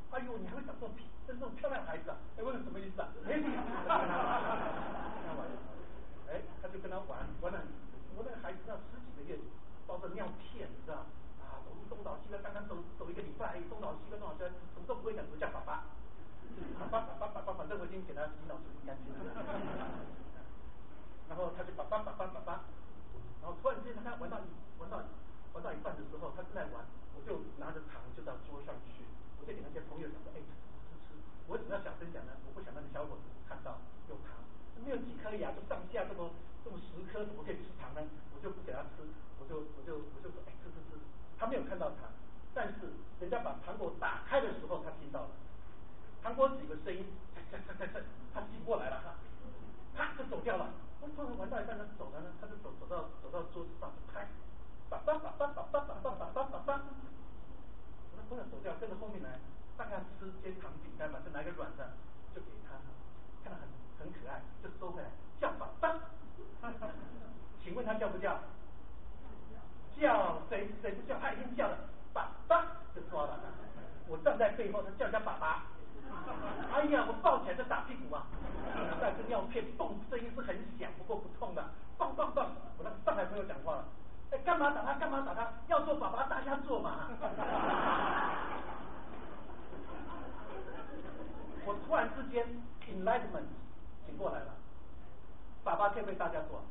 Speaker 1: 哎呦，你还会长这种皮，真正漂亮的孩子啊！哎，问了什么意思啊？哎，跟他玩，哎，他就跟他玩，玩了，我那个孩子那十几个月，包着尿片，你知道啊，走路东倒西歪，刚刚走走一个礼拜，东倒西歪，东倒西歪，什么都不会讲，只会叫爸爸，爸爸爸爸爸爸，反正我已经给他洗脑处理干净了。然后他就爸爸爸爸爸爸，然后突然之间他玩到玩到玩到一半的时候，他正在玩，我就拿着糖就到桌上去，我就给那些朋友讲说，哎，吃吃吃，我为什么要小声讲呢？我不想让那小伙子看到有糖，没有几颗牙，就上下这么这么十颗，怎么可以吃糖呢？我就不给他吃，我就我就我就说，哎，吃吃吃，他没有看到糖，但是人家把糖果打开的时候，他听到了，糖果几个声音，嚓嚓嚓嚓嚓，他醒过来了哈。啪就走掉了，我突然玩到一半他走了呢，他就走走到走到桌子上就拍，爸爸爸爸爸爸爸爸爸爸爸爸，我突然走掉，跟着后面来，大概吃些糖饼干吧，就拿一个软的就给他，看到很很可爱，就收回来叫爸爸，请问他叫不叫？叫，谁谁不叫？他已经叫了，爸爸就抓了，我站在背后，他叫人家爸爸。哎呀，我抱起来就打屁股啊！带着尿片，嘣，声音是很响，不过不痛的，棒棒棒！我那个上海朋友讲话了，哎，干嘛打他？干嘛打他？要做爸爸，大家做嘛！我突然之间 enlightenment 醒过来了，爸爸可以被大家做，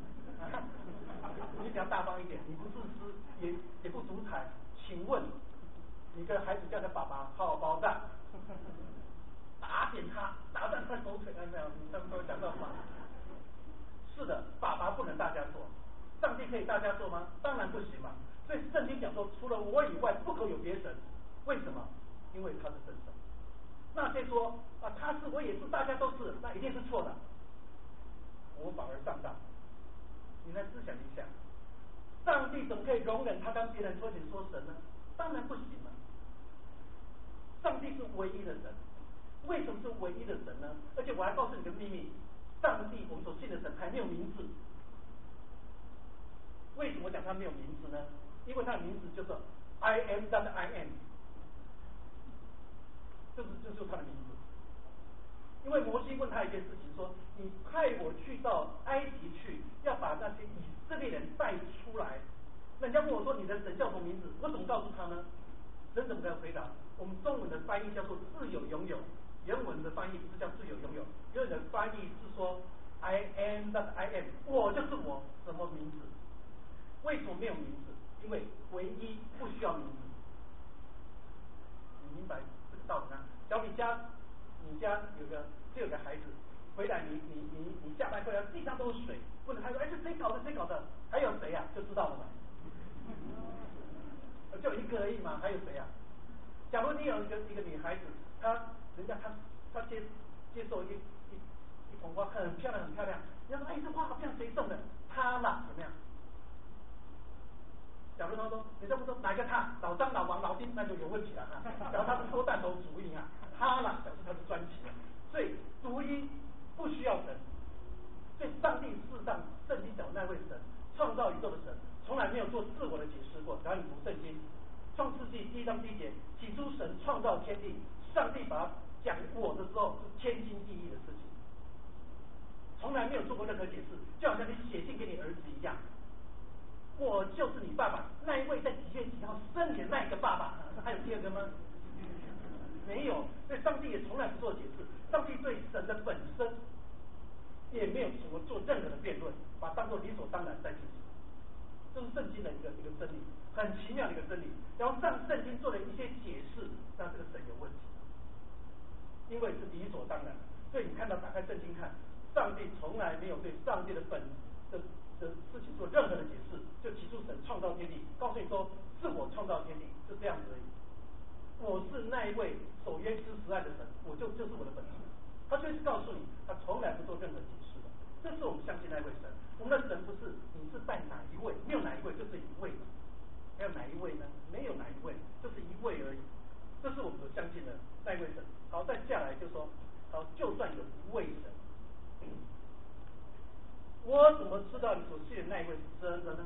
Speaker 1: 你比较大方一点，你不自私，也也不独裁。请问，你跟孩子叫他爸爸，好好包扎。打扁他，打断他狗腿，没有？他们都讲这话。是的，爸爸不能大家做，上帝可以大家做吗？当然不行嘛。所以圣经讲说，除了我以外，不可有别神。为什么？因为他是真神。那些说啊，他是我也是，大家都是，那一定是错的。我反而上当。你来思想一下，上帝怎么可以容忍他跟别人说你说神呢？当然不行了。上帝是唯一的神。为什么是唯一的神呢？而且我还告诉你个秘密，上帝我们所信的神还没有名字。为什么讲他没有名字呢？因为他的名字就是 I am that I am， 就是这就是他的名字。因为摩西问他一件事情说，你派我去到埃及去，要把那些以色列人带出来，人家问我说你的神叫什么名字？我怎么告诉他呢？神怎么跟他回答？我们中文的翻译叫做自有拥有，原文的翻译不是叫自有拥有，原文的翻译是说 I am that I am， 我就是我，什么名字？为什么没有名字？因为唯一不需要名字。你明白这个道理吗？小米家，你家有个这有个孩子回来你，你你你你下班回来地上都是水，问了他说，哎，这谁搞的？谁搞的？还有谁呀、啊？就知道了嘛。就一个而已嘛，还有谁呀、啊？假如你有一个一个女孩子，她人家她她接接受一一一捧花，很漂亮很漂亮，人家说，哎，这花好漂亮，谁送的？她嘛，怎么样？假如他说，你这么说哪个他？老张、老王、老丁，那就有问题了哈。然后他是多弹头主义啊，他嘛表示他是专情，所以独一不需要神。所以上帝事实上圣经讲那位神，创造宇宙的神，从来没有做自我的解释过。然后你读圣经，创世纪第一章第一节，起初神创造天地，上帝把他讲我的时候是天经地义的事情，从来没有做过任何解释，就好像你写信给你儿子一样。我就是你爸爸，那一位在几月几号生你的那一个爸爸，还有第二个吗？没有，所以上帝也从来不做解释，上帝对神的本身也没有什么做任何的辩论，把它当作理所当然在进行，这是圣经的一个一个真理，很奇妙的一个真理。然后让圣经做了一些解释，让这个神有问题，因为是理所当然。所以你看到打开圣经看，上帝从来没有对上帝的本的的事情做任何的解释，就起初神创造天地，告诉你说是我创造天地，就这样子而已。我是那一位守约之实爱的神，我就就是我的本质。他就是告诉你，他从来不做任何解释的。这是我们相信那位神。我们的神不是你是拜哪一位，没有哪一位，就是一位嘛。还有哪一位呢？没有哪一位，就是一位而已。这是我们所相信的那一位神。好，再下来就说，好，就算有一位神。我怎么知道你所信的那一位是真的呢？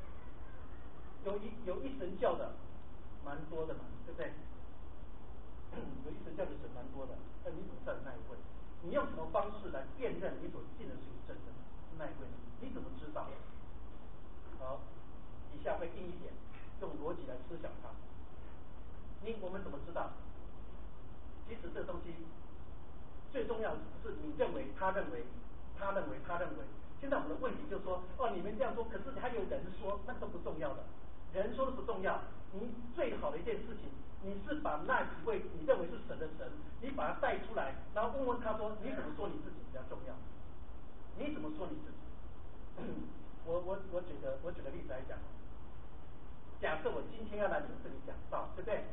Speaker 1: 有一有一神教的蛮多的嘛，对不对？ 有一神教的神蛮多的，那你怎么知道那一位？你用什么方式来辨认你所信的是真的那一位呢？你怎么知道？好，以下会硬一点，用逻辑来思想它。你我们怎么知道？其实这东西最重要的是你认为、他认为、他认为、他认为。现在我们的问题就是说，哦，你们这样说，可是还有人说，那都不重要的，人说的不重要。你最好的一件事情，你是把那几位你认为是神的神，你把他带出来，然后问问他说，你怎么说你自己比较重要？你怎么说你自己？我我我举个我举个例子来讲，假设我今天要来你们这里讲道，对不对？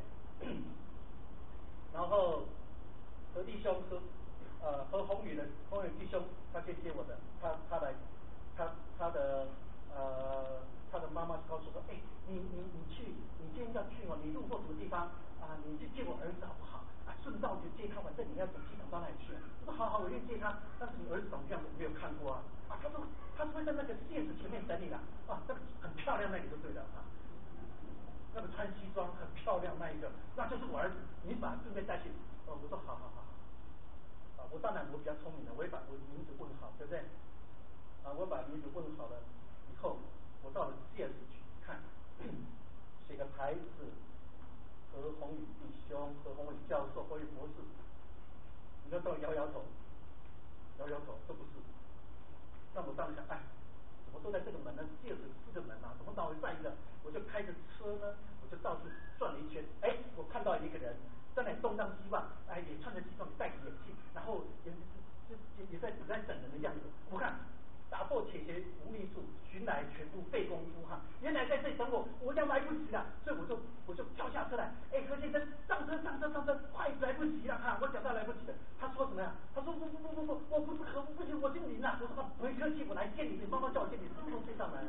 Speaker 1: 然后何弟兄和呃和宏宇的宏宇弟兄，他先接我的，他他来他他的呃他的妈妈告诉说，哎，你你你去，你今天要去哦，你路过什么地方啊？你去接我儿子好不好？啊，顺道就接他，反正你要从机场到那里去。我说好好，我愿意接他，但是你儿子长这样我没有看过啊。啊，他说他是会在那个戒指前面等你的，啊，那个很漂亮那里就对了啊。那个穿西装很漂亮那一个，那就是我儿子，你把他顺便带去。哦，我说好好好，啊，我当然我比较聪明了，我也把我名字问好，对不对？啊，我把名字问好了以后，我到了戒指去看，写个牌子，何宏宇弟兄、何宏宇教授、何宇博士，你就都摇摇头，摇摇头，都不是。那我当时想，哎，怎么都在这个门呢？戒指四个门啊，怎么找再一个？我就开着车呢，我就到处转了一圈，哎，我看到一个人在那东张西望，哎，也穿着西装，戴着眼镜，然后也也也在也在等人的样子。我看打破铁鞋无觅处，寻来全不费功夫哈。原来在这里等我，我要来不及了，所以我就我就跳下车来，哎，何先生上车上车上车，快来不及了哈！我讲到来不及了，他说什么呀？他说不不不不不，我不是何不行，我姓林啊！我说不会客气，我来见你，你妈妈叫我见你，自动追上来。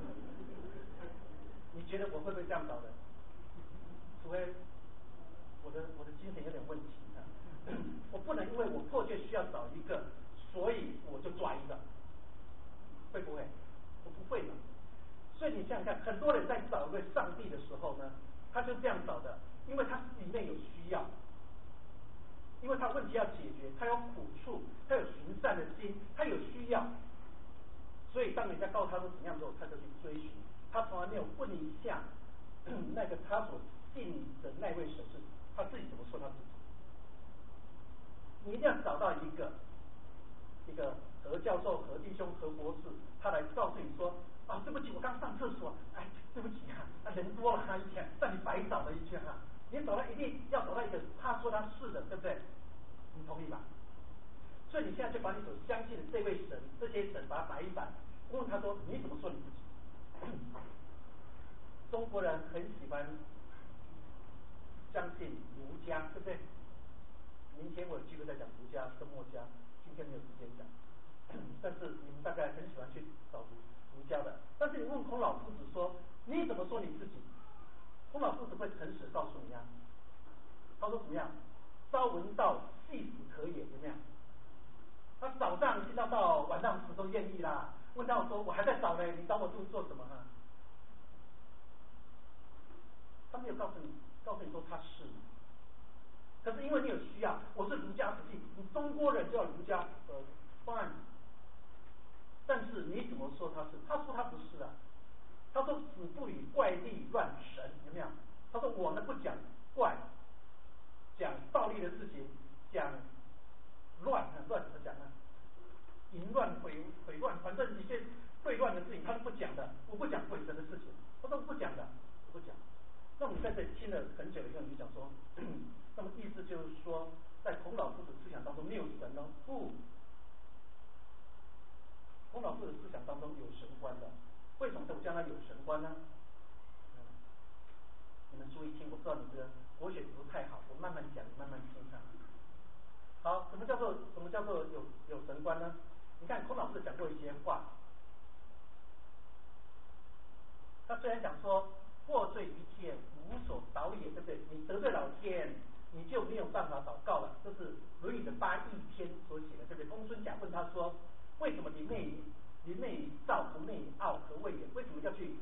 Speaker 1: 你觉得我会不会这样找人？除非我的我的精神有点问题啊，我不能因为我迫切需要找一个，所以我就抓一个，会不会？我不会的。所以你想想看，很多人在找一位上帝的时候呢，他就这样找的，因为他里面有需要，因为他问题要解决，他有苦处，他有行善的心，他有需要，所以当人家告诉他说怎么样之后，他就去追寻，他从来没有问一下那个他所信的那位神是他自己怎么说他自己。你一定要找到一个一个何教授、何弟兄、何博士，他来告诉你说啊，对不起，我刚上厕所，哎，对不起哈、啊，人多了哈一天，让你白找了一圈哈、啊。你找到一定要找到一个他说他是的，对不对？你同意吧？所以你现在就把你所相信的这位神、这些神把它摆一摆，问他说你怎么说你自己？中国人很喜欢相信儒家，对不对？明天我有机会再讲儒家跟墨家，今天没有时间讲。但是你们大概很喜欢去找儒儒家的，但是你问孔老夫子说你怎么说你自己？孔老夫子会诚实的告诉你啊，他说怎么样？朝闻道，夕死可也，怎么样？他早上听到道，晚上死都愿意啦。问到说我还在找呢，你找我做做什么啊？他没有告诉你，告诉你说他是。可是因为你有需要，我是儒家子弟，你中国人就要儒家，呃 ，fine。但是你怎么说他是？他说他不是啊。他说子不语怪力乱神，有没有？他说我呢不讲怪，讲暴力的事情，讲乱，乱怎么讲呢？淫乱毁毁乱，反正一些秽乱的事情他都不讲的，我不讲鬼神的事情，他都不讲的，我不讲。那我们在这里听了很久以后，你就讲说，那么意思就是说，在孔老夫子思想当中没有神哦，不，孔老夫子思想当中有神观的。为什么我将来有神观呢？嗯，你们注意听，我知道你的国学不太好，我慢慢讲，慢慢听哈。好，什么叫做什么叫做有有神观呢？你看孔老夫子讲过一些话，他虽然讲说获罪于天，无所祷也，对不对？你得罪老天，你就没有办法祷告了。这是《论语》的八佾篇所写的，对不对？公孙贾问他说，为什么林内林内躁不内傲，何谓也？为什么要去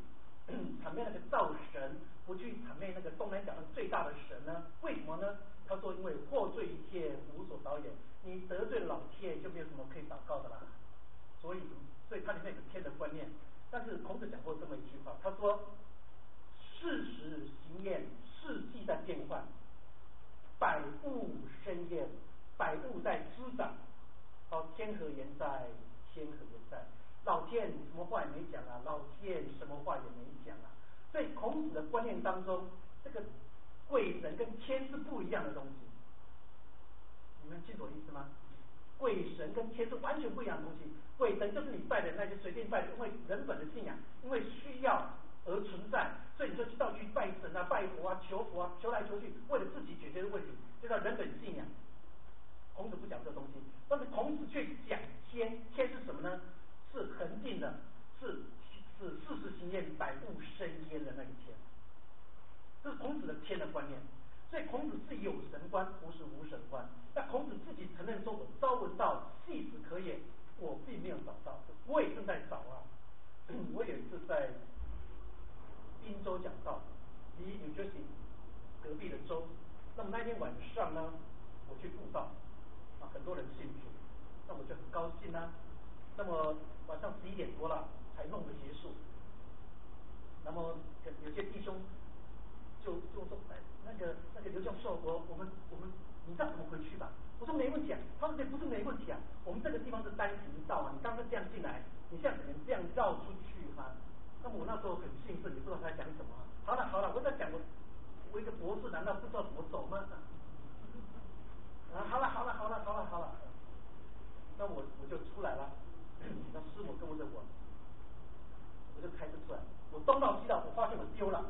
Speaker 2: 谄媚那个灶神，不去谄媚那个东南角那最大的神呢？为什么呢？他说因为获罪一切无所导也，你得罪老天就没有什么可以祷告的啦。所以所以它里面有天的观念。但是孔子讲过这么一句话，他说事时行验，世纪在变换，百物生焉，百物在滋长。好，天何言在？天何言在？老天什么话也没讲啊，老天什么话也没讲啊。所以孔子的观念当中，这个鬼神跟天是不一样的东西。你们清楚我意思吗？鬼神跟天是完全不一样的东西。鬼神就是你拜的那些随便拜的，因为人本的信仰，因为需要而存在，所以你就知道去拜神啊、拜佛啊、求佛啊，求来求去，为了自己解决的问题，就叫人本信仰。孔子不讲这个东西，但是孔子却讲天。天是什么呢？是恒定的，是是事时行焉，百物生焉的那个天。这是孔子的天的观念。所以孔子是有神观，不是无神观。那孔子自己承认说，我朝闻道，夕死可也，我并没有找到，我也正在找啊。我有一次在宾州讲道，离纽约西隔壁的州。那么那天晚上呢，我去布道啊，很多人信主，那我就很高兴啊。那么晚上十一点多了才弄个结束，那么有些弟兄就就说，哎，那个那个刘教授，我我们我们你知道怎么回去吧？我说没问题啊。他说这不是没问题啊，我们这个地方是单行道啊，你刚刚这样进来，你现在只能这样绕出去哈、啊。那么我那时候很兴奋，也不知道他在讲什么、啊。好了好了，我在讲我我一个博士，难道不知道怎么走吗？啊，好了好了好了好了好了，那我我就出来了，那师母跟着我，我就开车出来，我东绕西绕，我发现我丢了。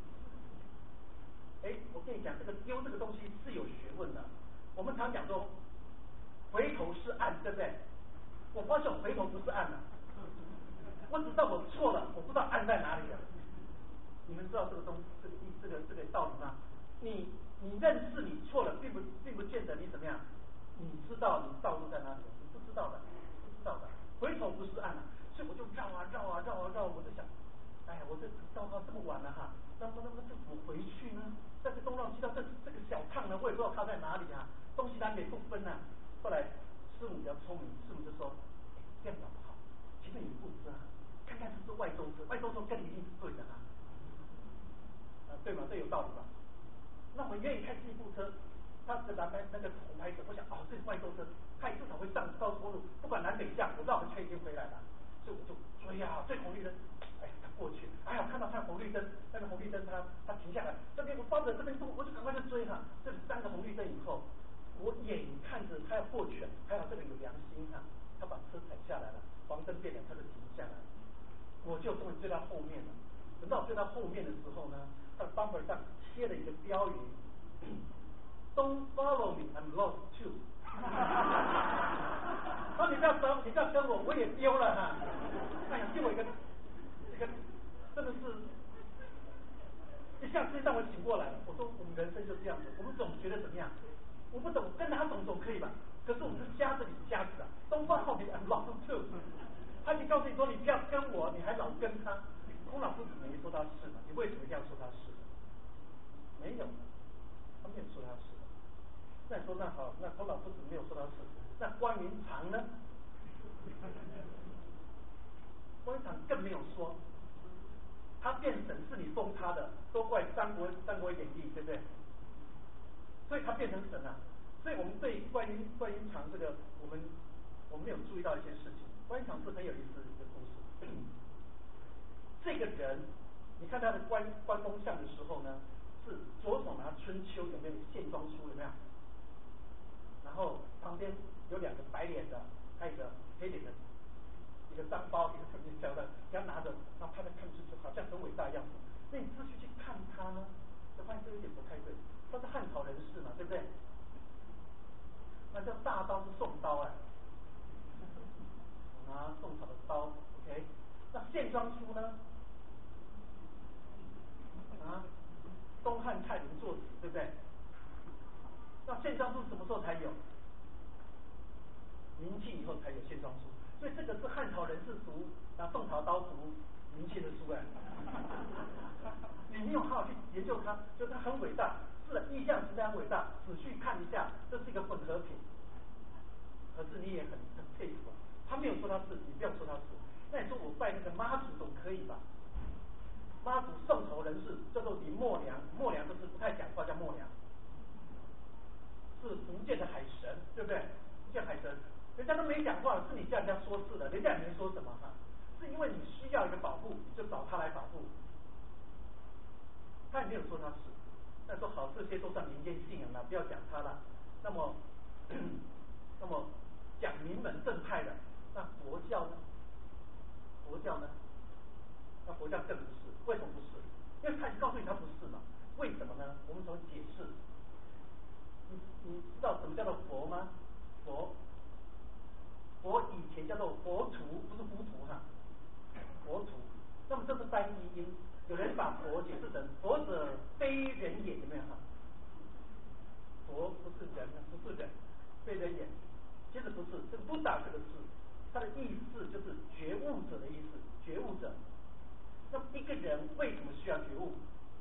Speaker 2: 哎，我跟你讲，这个丢这个东西是有学问的。我们常讲说，回头是岸，对不对？我发现我回头不是岸了，我只知道我错了，我不知道岸在哪里了。你们知道这个东这个意这个这个道理吗？你你认识你错了，并不并不见得你怎么样，你知道你道路在哪里，你不知道的，不知道的。回头不是岸了，所以我就绕啊绕啊绕啊绕，我就想，哎呀，我这糟糕，这么晚了哈，那么那么这怎么回去呢？在这东绕西绕，这这个小趟呢，我也不知道它在哪里啊，东西南北不分啊。后来师母比较聪明，师母就说，哎，这样搞不好，其实你不知道，看看是不是外州车，外州车跟你一定是对的啊。啊，对吗？这有道理吧？那我愿意开这部车，他的蓝牌那个红牌子，我想哦，这是外州车，他也至少会上高速公路，不管南北向，我绕个圈已经回来了，所以我就追啊，追红绿灯，哎，他过去，哎呀，看到看红绿灯，那个红绿灯他他停下来，这边我抱着这边我就赶快就追哈，这里三个红绿灯以后，我眼看着他要过去了，还好这个有良心哈，他把车踩下来了，黄灯变了，他就停下来了，我就终于追到后面了。等到追到后面的时候呢，他的 bumper 上贴了一个标语 ，Don't follow me, I'm lost too 。他说你不要走，你不要跟我，我也丢了哈。哎呀，给我一个一个，真的是一下子让我醒过来了。我说我们人生就这样子，我们总觉得怎么样？我不懂，跟他总总可以吧？可是我们是瞎子里是瞎子啊 ，Don't follow me, I'm lost too。他就告诉你说，你不要跟我，你还老跟他。孔老夫子没说他是嘛？你为什么一定要说他是？没有，他没有说他是。那你说那好，那孔老夫子没有说他是，那关云长呢？关云长更没有说，他变神是你封他的，都怪三国《三国演义》，对不对？所以他变成神了。所以我们对关云关云长这个，我们我们没有注意到一些事情。关云长是很有意思的一个故事。这个人，你看他的关关公像的时候呢，是左手拿春秋，有没有线装书？有没有？然后旁边有两个白脸的，还有一个黑脸的，一个张包，一个很小的，给他拿着，然后他在看出去，好像很伟大的样子。那你仔细去看他呢，就发现这有点不太对。他是汉朝人士嘛，对不对？那叫大刀是宋刀哎，拿宋朝的刀 ，OK。那线装书呢？啊，东汉蔡伦作子，对不对？那线装书什么时候才有？明清以后才有线装书，所以这个是汉朝人士读，然后宋朝刀读， 明清的书哎，你没有好好去研究它，就它很伟大，是的，意象实在很伟大，仔细看一下，这是一个混合品。可是你也很很佩服，他没有说他是，你不要说他是，那你说我拜那个妈祖总可以吧？妈祖宋朝人士叫做林默娘，默娘就是不太讲话，叫默娘，是福建的海神，对不对？福建海神，人家都没讲话，是你叫人家说是的，人家也没说什么哈，是因为你需要一个保护，就找他来保护，他也没有说他是，但说好，这些都算民间信仰了，不要讲他了。那么，那么讲名门正派的，那佛教呢？佛教呢？那佛教更不是，为什么不是？因为他告诉你他不是嘛？为什么呢？我们怎么解释？你你知道什么叫做佛吗？佛，佛以前叫做佛徒，不是糊涂哈，佛徒。那么这是单一音，有人把佛解释成佛者非人也，有没有哈？佛不是人，不是人，非人也。其实不是，这个不打这个字，它的意思就是觉悟者的意思，觉悟者。那么一个人为什么需要觉悟？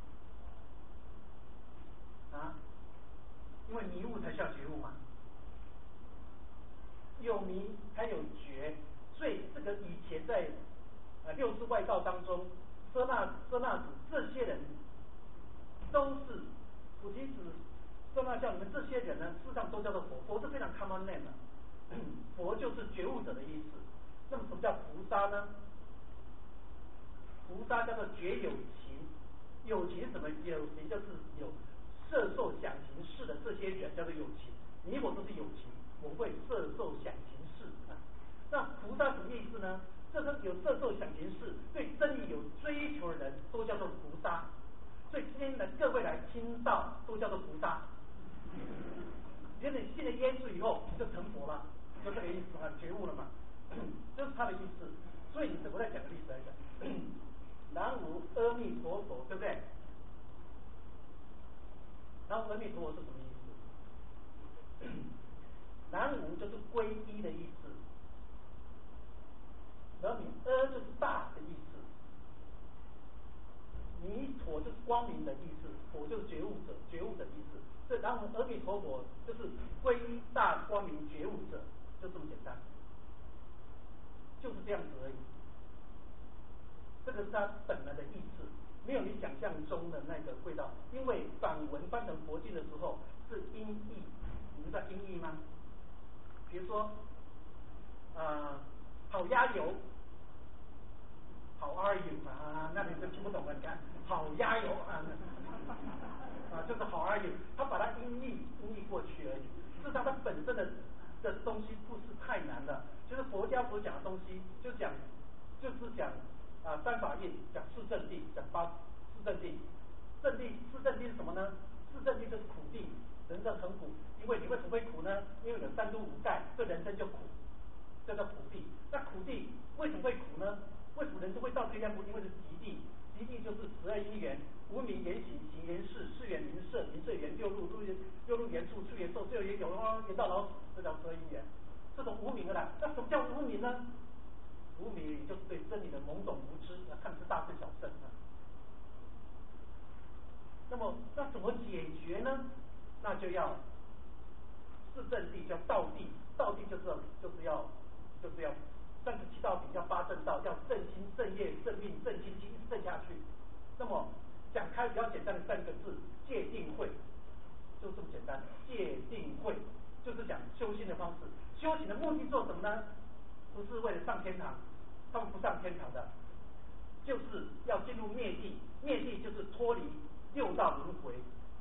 Speaker 2: 啊？因为迷雾才需要觉悟嘛。有迷才有觉，所以这个以前在呃六世外道当中，舍那舍那子这些人都是普吉子、舍那教里面这些人呢，事实上都叫做佛，佛是非常 common name 的。佛就是觉悟者的意思。那么什么叫菩萨呢？菩萨叫做觉有情，有情是什么？有情就是有摄受想行识的这些人叫做有情。你我都是有情，我会摄受想行识。啊、那菩萨什么意思呢？这是有摄受想行识，对真理有追求的人都叫做菩萨。所以今天的各位来听道都叫做菩萨。因为你信了耶稣以后，你就成佛了。就这个意思啊，觉悟了嘛，这是他的意思。所以你我再讲个例子来讲，南无阿弥陀佛，对不对？南无阿弥陀佛是什么意思？南无就是皈依的意思，然后你阿就是大的意思，弥陀就是光明的意思，佛就是觉悟者，觉悟的意思。所以南无阿弥陀佛就是皈依大光明觉悟者，就这么简单。就是这样子而已，这个是它本来的意思，没有你想象中的那个味道。因为梵文翻成佛经的时候是音译，你知道音译吗？比如说，呃，好鸭油，好 are you 啊，那你就听不懂了。你看，好鸭油啊，啊，就是好 are you， 他把它音译音译过去而已。事实上，它本身的的东西不是太难的。就是佛家所讲的东西，就讲，就是讲啊、呃、三法印，讲四正谛，讲八四正谛。正谛四正谛是什么呢？四正谛就是苦谛，人生很苦，因为你为什么会苦呢？因为有三毒五盖，这人生就苦，这叫苦谛。那苦谛为什么会苦呢？为什么人生会到这样苦？因为是极谛，极谛就是十二因缘，无明缘行，行缘事，事缘名色，名色缘六路，路六路缘处，处缘受，最后缘有哦，缘到老死，这叫十二因缘。这种无明而来，那什么叫无明呢？无明就是对真理的懵懂无知，看是大圣小圣啊。那么那怎么解决呢？那就要是正谛，叫道谛，道谛就是就是要就是要三十七道品，要八正道，要正心正业正命正心经，一直正下去。那么讲开比较简单的三个字，戒定慧，就这么简单，戒定慧。就是讲修心的方式，修行的目的做什么呢？不是为了上天堂，他们不上天堂的，就是要进入灭地，灭地就是脱离六道轮回，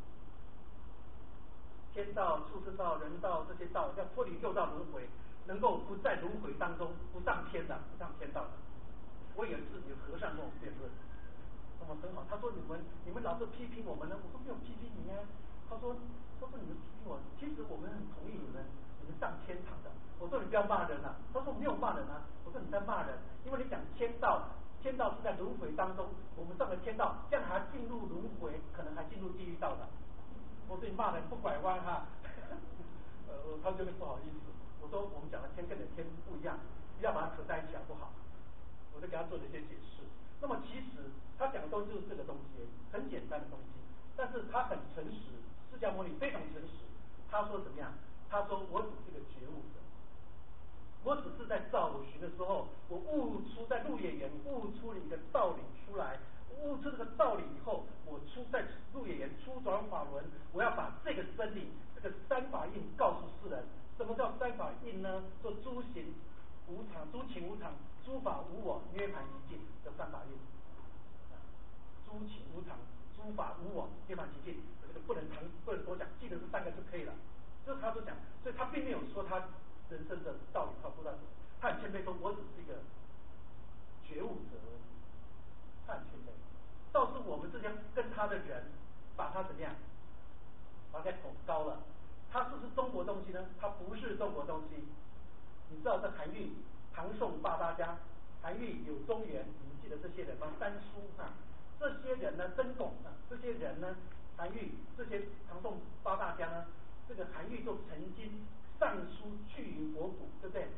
Speaker 2: 天道、畜生道、人道这些道，要脱离六道轮回，能够不在轮回当中，不上天的，不上天道的。我有一次有和尚跟我辩论，那么很好，他说你们你们老是批评我们呢，我说没有批评你啊。他说他说你们批评我，其实我们很同意你们你们上天堂的。我说你不要骂人啊。他说没有骂人啊。我说你在骂人，因为你讲天道，天道是在轮回当中，我们上了天道，这样还进入轮回，可能还进入地狱道的。我说你骂人不拐弯哈，呃，他觉得不好意思。我说我们讲的天跟你的天不一样，不要把它扯在一起好不好？我就给他做了一些解释。 那么其实他讲的东西就是这个东西而已，很简单的东西，但是他很诚实，释迦牟尼非常诚实，他说怎么样？他说我只是个觉悟者，我只是在找寻的时候，我悟出在鹿野园悟出了一个道理出来，悟出这个道理以后，我出在鹿野园出转法轮，我要把这个真理，这个三法印告诉世人。什么叫三法印呢？说诸行无常，诸情无常，诸法无我，涅槃极尽，叫三法印。诸情无常，诸法无我，涅槃极尽。这个不能长，不能多讲，记得这三个就可以了。这是他所讲，所以他并没有说他人生的道理，他说他他很谦卑说，我只是一个觉悟者而已，他很谦卑。倒是我们这些跟他的人，把他怎么样，把他给捧高了。他是不是中国东西呢？他不是中国东西。你知道在韩愈、唐宋八大家，韩愈有中原，你们记得这些人吗？三叔啊，这些人呢，曾巩啊，这些人呢，韩愈这些唐宋八大家呢，这个韩愈就曾经上书去云博古，对不对？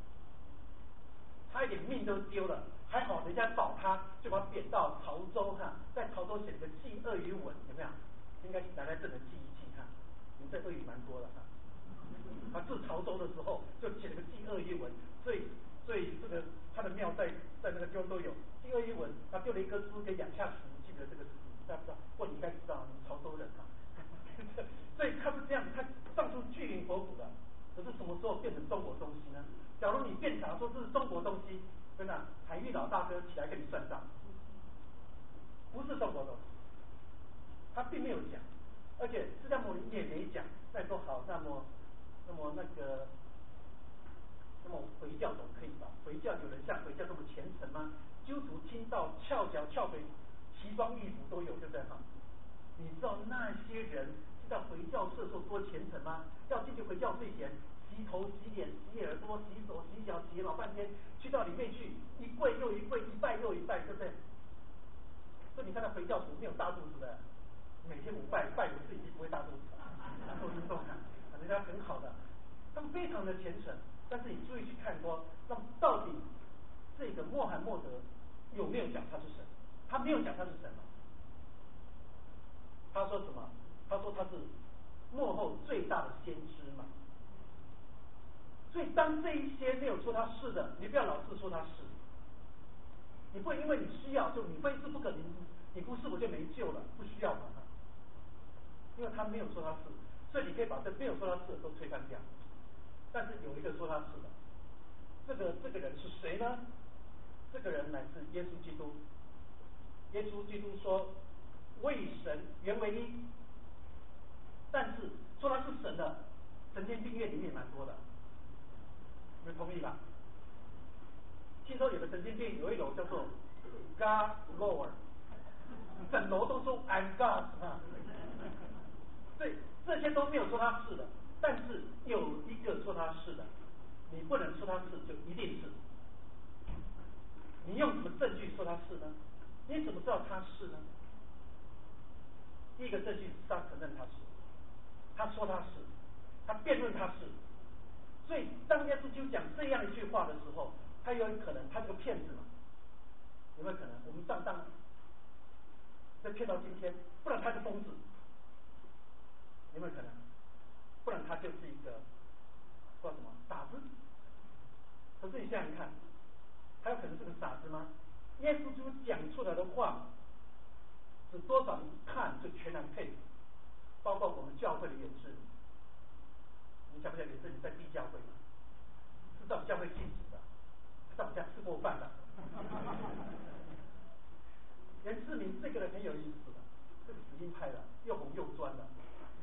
Speaker 2: 差一点命都丢了，还好人家保他，就把他贬到潮州哈，在潮州写了个《祭鳄鱼文》，有没有？应该拿来这人记一记哈。你们这鳄鱼蛮多的哈。他治潮州的时候就写了个《祭鳄鱼文》，所以所以这个他的庙在在那个地方都有《祭鳄鱼文》，他丢了一棵树给养下死，记得这个事情，大家不知道？不过你应该知道，你们潮州人哈。所以他是这样，他上出巨云博古的。可是什么时候变成中国东西呢？假如你辩查说这是中国东西，真的，韩愈老大哥起来跟你算账，不是中国东西，他并没有讲，而且释迦牟尼也没讲。再说好，那么那么那个，那么回教总可以吧？回教有人像回教这么虔诚吗？基督徒听到翘脚翘腿，奇装异服都有，对不对哈？你知道那些人知道回教社说多虔诚吗？要进去回教睡前，洗头、洗脸、洗耳朵、洗手、洗脚，洗老半天，去到里面去，一跪又一跪，一拜又一拜，对不对？所以你看到回教徒没有大肚子的，每天五拜，拜五次已经不会大肚子，都是动看，人家很好的，他们非常的虔诚。但是你注意去看说，那么到底这个穆罕默德有没有讲他是神？他没有讲他是神嘛。他说什么？他说他是幕后最大的先知嘛。所以当这一些没有说他是的，你不要老是说他是。你不会因为你需要就你非是不可，你你不是我就没救了，不需要嘛。因为他没有说他是，所以你可以把这没有说他是的都推翻掉。但是有一个说他是的，这个这个人是谁呢？这个人乃是耶稣基督。耶稣基督说为神原为一，但是说他是神的神经病院里面蛮多的，你们同意吧？听说有个神经病有一楼叫做 God Lord， 整楼都说 I'm God 啊，对，这些都没有说他是的，但是有一个说他是的，你不能说他是就一定是。你用什么证据说他是呢？你怎么知道他是呢？第一个证据是他承认他是，他说他是，他辩论他是。所以当耶稣就讲这样一句话的时候，他有可能他是个骗子嘛？有没有可能？我们上当被骗到今天，不然他是疯子，有没有可能？不然他就是一个说什么傻子？可是你想想看，他有可能是个傻子吗？耶稣基督讲出来的话，是多少人看就全然佩服，包括我们教会的勇士。你晓不晓得勇士你在地教会吗？是在我们教会禁止的，在我们家吃过饭的。袁志明这个人很有意思的，这个死硬派的，又红又专的，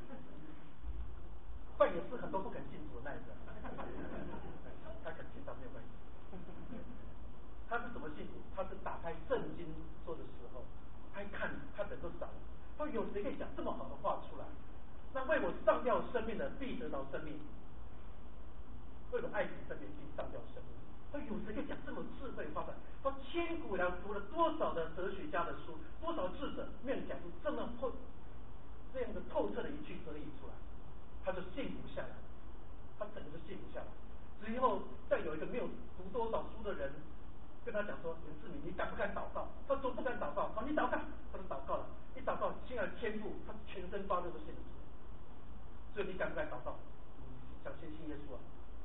Speaker 2: 饭也是很多不肯进主的那一个，他肯进，他没有关系。他是怎么信主？他是打开圣经说的时候，他一看，他人都傻了。他说：“有谁可以讲这么好的话出来？那为我上吊生命的，必得到生命；为我爱惜生命，必上吊生命。”他有谁可以讲这么智慧的话呢？他千古以来读了多少的哲学家的书，多少智者，没有讲出这么透这样的透彻的一句哲理出来，他就信服下来，他整个就信服下来。之后再有一个没有读多少书的人， 跟他讲说，严志明，你敢不敢祷告？他说不敢祷告。好，你祷告。他就祷告了，一祷告，亲爱的天父，他全身发热都现了出来。所以你敢不敢祷告？你想先信耶稣啊？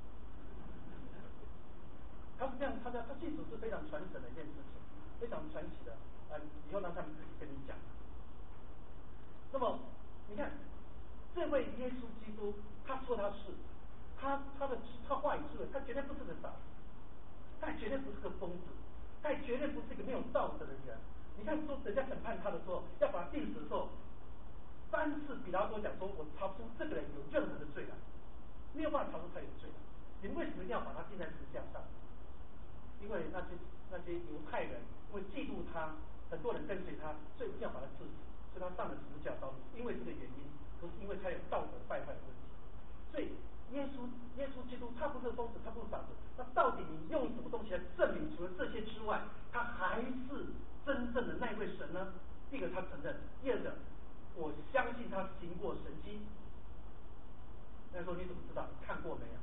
Speaker 2: 他是这样，他的他信主是非常传神的一件事情，非常传奇的。呃，以后让他们自己跟你讲。那么你看，这位耶稣基督，他说他是，他他的他话语智慧，他绝对不是个傻子，他也绝对不是个疯子，他也绝对不是一个没有道德的人。你看说人家审判他的时候，要把他定死的时候，三次比拉多讲说，我查不出这个人有任何的罪来，没有办法查出他有罪来。你们为什么一定要把他钉在十字架上？因为那些那些犹太人因为嫉妒他，很多人跟随他，所以一定要把他治死。所以他上了十字架道路，因为这个原因，不是因为他有道德败坏的问题。所以耶稣耶稣基督他不是疯子，他不是傻子。那到底你用什么东西来证明？除了这些之外，他还是真正的那位神呢？第一个他承认，第二个我相信他行过神迹。那时候你怎么知道？你看过没有？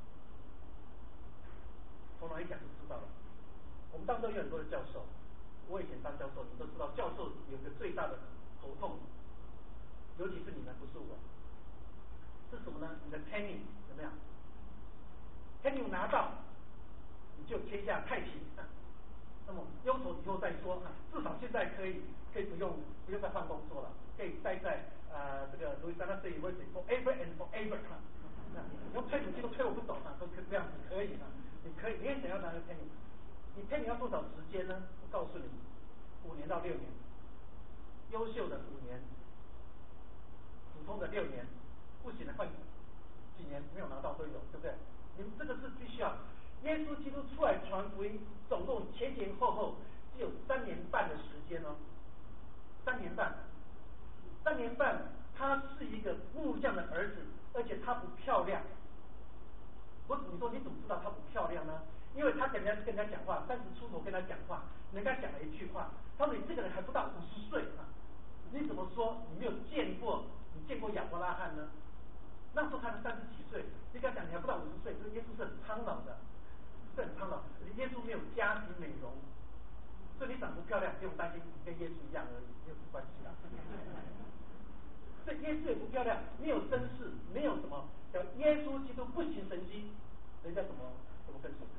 Speaker 2: 从哪一讲就知道了。我们当中有很多的教授，我以前当教授，你都知道，教授有个最大的头痛，尤其是你们，不是我，是什么呢？你的 penny 怎么样 ？penny 拿到，你就签下太平。那么忧愁以后再说，至少现在可以可以不用不用再换工作了，可以待在呃这个 Louisiana State University forever and forever。你用退伍金都退我不走啊，都可这样子可以啊，你可以，你也想要拿个 penny， 你 penny 要多少时间呢？我告诉你，五年到六年，优秀的五年，普通的六年，不行的换几年没有拿到都有，对不对？你们这个是必须要。耶稣基督出来传福音，总共前前后后只有三年半的时间哦，三年半，三年半，他是一个木匠的儿子，而且他不漂亮。我你说你怎么知道他不漂亮呢？因为他跟人家跟人家讲话，三十出头跟他讲话，人家讲了一句话，他说你这个人还不到五十岁啊，你怎么说你没有见过？你见过亚伯拉罕呢？那时候他才三十几岁，你跟他讲你还不到五十岁，这耶稣是很苍老的，是很苍老。耶稣没有家庭美容，所以你长不漂亮不用担心，你跟耶稣一样而已，没有什么关系啦。所以耶稣也不漂亮，没有绅士，没有什么叫耶稣基督不行神迹，人家怎么怎么跟随？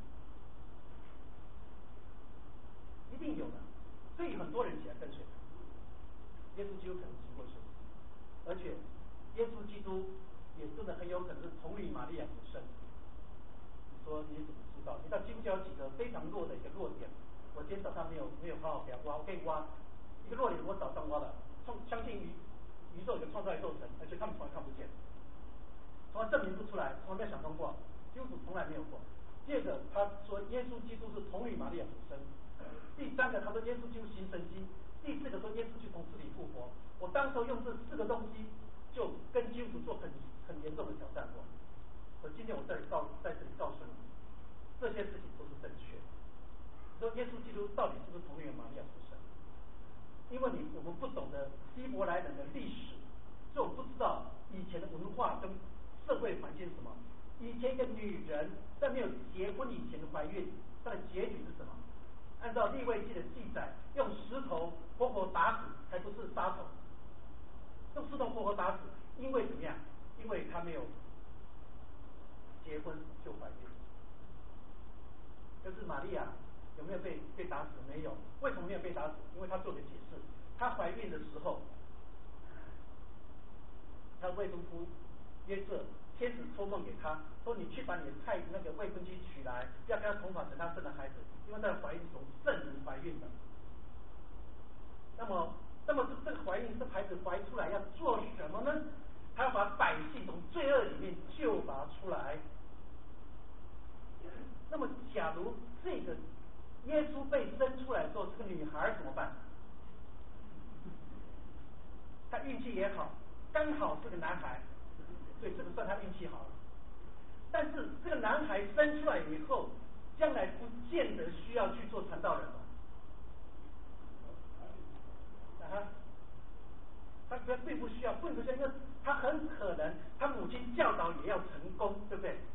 Speaker 2: 一定有的，所以很多人起来跟随他。耶稣基督可能行过神迹，而且耶稣基督也真的很有可能是同理玛利亚所生。你说你怎么知道？你知道基督教有几个非常弱的一个弱点，我今天早上没有没有好好给他挖，我可以挖一个弱点，我早上挖了，创相信于宇宙有个创造宇宙神，而且他们从来看不见，从来证明不出来，从来没有想通过，基督徒从来没有过。第二个，他说耶稣基督是同理玛利亚所生。第三个，他说耶稣基督行神迹。第四个说耶稣基督从死里复活。我当时候用这四个东西，就跟基督徒做很很严重的挑战过。我今天我这里告在这里告诉你，这些事情都是正确的。说耶稣基督到底是不是同理玛利亚所生？因为你我们不懂得希伯来人的历史，所以我不知道以前的文化跟社会环境是什么。以前一个女人在没有结婚以前的怀孕，她的结局是什么？按照利未记的记载，用石头活活打死，还不是杀头。用石头活活打死，因为怎么样？因为她没有结婚就怀孕。可是玛利亚有没有被被打死？没有。为什么没有被打死？因为她做个解释，她怀孕的时候，她未婚夫约瑟天使托梦给她，说你去把你的太那个未婚妻娶来，要跟她同房，等她生了孩子，因为她的怀孕是从圣人怀孕的。那么，那么这个怀孕这孩子怀出来要做什么呢？他要把百姓从罪恶里面救拔出来。那么，假如这个耶稣被生出来之后，这个女孩怎么办？她运气也好，刚好是个男孩，所以这个算她运气好了。但是这个男孩生出来以后，将来不见得需要去做传道人了。啊，他并不需要，并不需要，因为他很可能他母亲教导也要成功，对不对？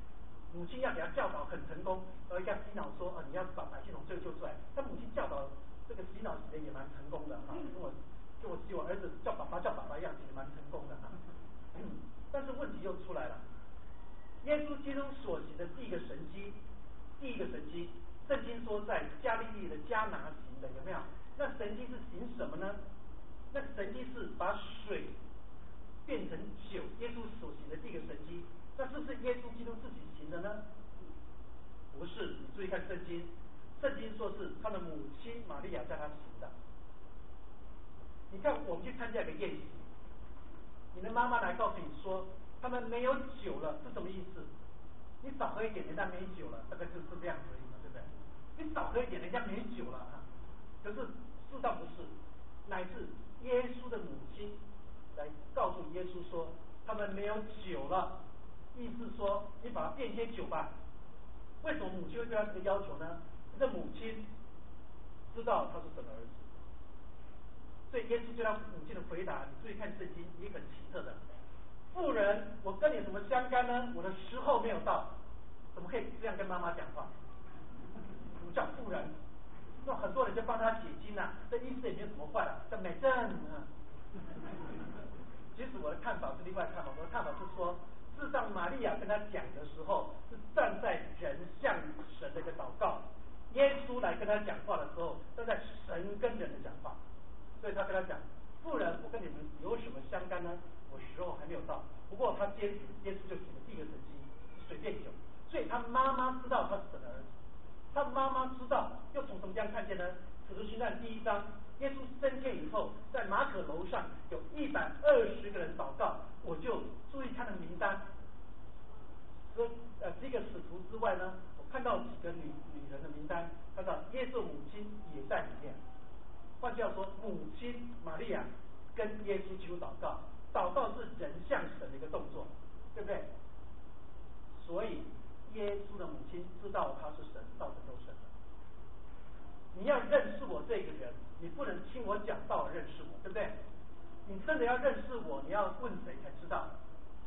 Speaker 2: 母亲要给他教导很成功，而要洗脑说，呃，你要把百姓从罪救出来。他母亲教导这个洗脑洗的也蛮成功的哈，跟我跟我叫我儿子叫爸爸叫爸爸一样，其实蛮成功的哈。但是问题又出来了，耶稣基督所行的第一个神迹，第一个神迹，圣经说在加利利的迦拿行的，有没有？那神迹是行什么呢？那神迹是把水变成酒，耶稣所行的第一个神迹。那是不是耶稣基督自己行的呢？不是，你注意看圣经，圣经说是他的母亲玛利亚叫他行的。你看，我们去参加一个宴席，你的妈妈来告诉你说他们没有酒了，是什么意思？你少喝一点，人家没酒了，大概就是这样子而已嘛，对不对？你少喝一点，人家没酒了啊。可是事实上不是，乃是耶稣的母亲来告诉耶稣说他们没有酒了，意思说你把它变些酒吧。为什么母亲会对他这个要求呢？这母亲知道他是神的儿子，所以耶稣对他母亲的回答，你注意看圣经也很奇特的。妇人，我跟你什么相干呢？我的时候没有到。怎么可以这样跟妈妈讲话？什么叫妇人？那很多人就帮他解经呐、啊，这意思也没有什么坏了，叫美正啊。其实我的看法是另外看法，我的看法是说，事实上玛利亚跟他讲的时候，是站在人向神的一个祷告；耶稣来跟他讲话的时候，站在神跟人的讲话。所以他跟他讲，妇人，我跟你们有什么相干呢？我时候还没有到。不过他坚持，耶稣就行了第一个神迹，水变酒。所以他妈妈知道他是神的儿子，他妈妈知道，又从什么地方看见呢？使徒行传第一章，耶稣升天以后，在马可楼上有一百二十个人祷告，我就注意看的名单。说呃这个使徒之外呢，我看到几个女女人的名单，看到耶稣母亲也在里面。换句话说，母亲玛利亚跟耶稣基督祷告，祷告是人向神的一个动作，对不对？所以耶稣的母亲知道他是神，道成肉身的。你要认识我这个人，你不能听我讲道而认识我，对不对？你真的要认识我，你要问谁才知道？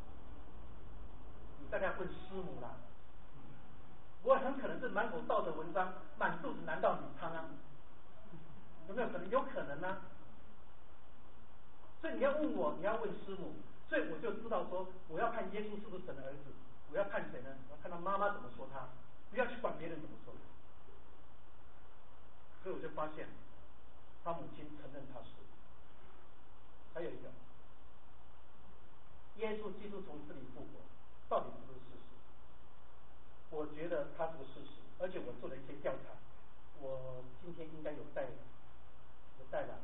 Speaker 2: 你大概问师母啦。我很可能是满口道德文章，满肚子男盗女娼啊，有没有可能？有可能啊。所以你要问我，你要问师母，所以我就知道说，我要看耶稣是不是神的儿子，我要看谁呢？我要看他妈妈怎么说他，不要去管别人怎么说。所以我就发现，他母亲承认他是。还有一个，耶稣基督从死里复活，到底是不是事实？我觉得他是个事实，而且我做了一些调查，我今天应该有带有带来。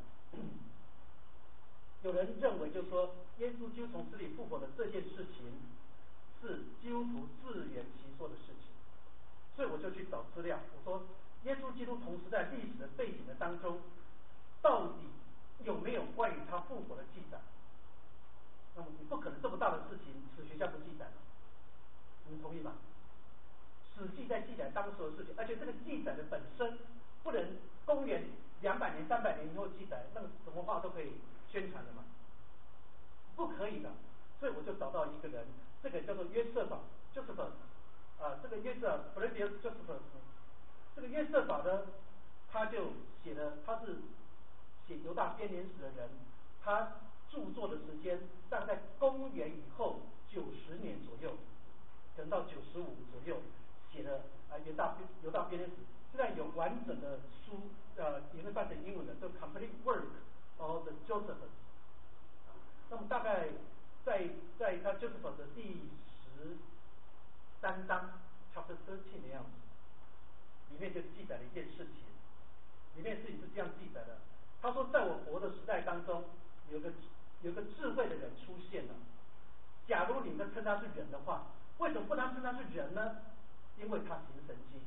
Speaker 2: 有人认为，就是说，耶稣基督从死里复活的这件事情，是基督徒自圆其说的事情。所以我就去找资料，我说，耶稣基督同时在历史的背景的当中，到底有没有关于他复活的记载？那么你不可能这么大的事情，史学家不记载了，你们同意吗？史记在记载当时的事情，而且这个记载的本身不能公元两百年、三百年以后记载，那么什么话都可以宣传的嘛，不可以的。所以我就找到一个人，这个叫做约瑟堡 Josephus 啊，这个约瑟 Flavius Josephus， 这个约瑟堡呢，他就写了，他是写犹大编年史的人，他著作的时间大概在公元以后九十年左右，可能到九十五左右。写了啊犹大犹大编年史，现在有完整的书，呃，也会翻成英文的，叫 Complete Work of the Josephus。那么大概在在他 Josephus 的第十三章 Chapter thirteen 的样子，里面就记载了一件事情，里面事情是这样记载的。他说，在我活的时代当中，有个有个智慧的人出现了。假如你们称他是人的话，为什么不能称他是人呢？因为他行神迹。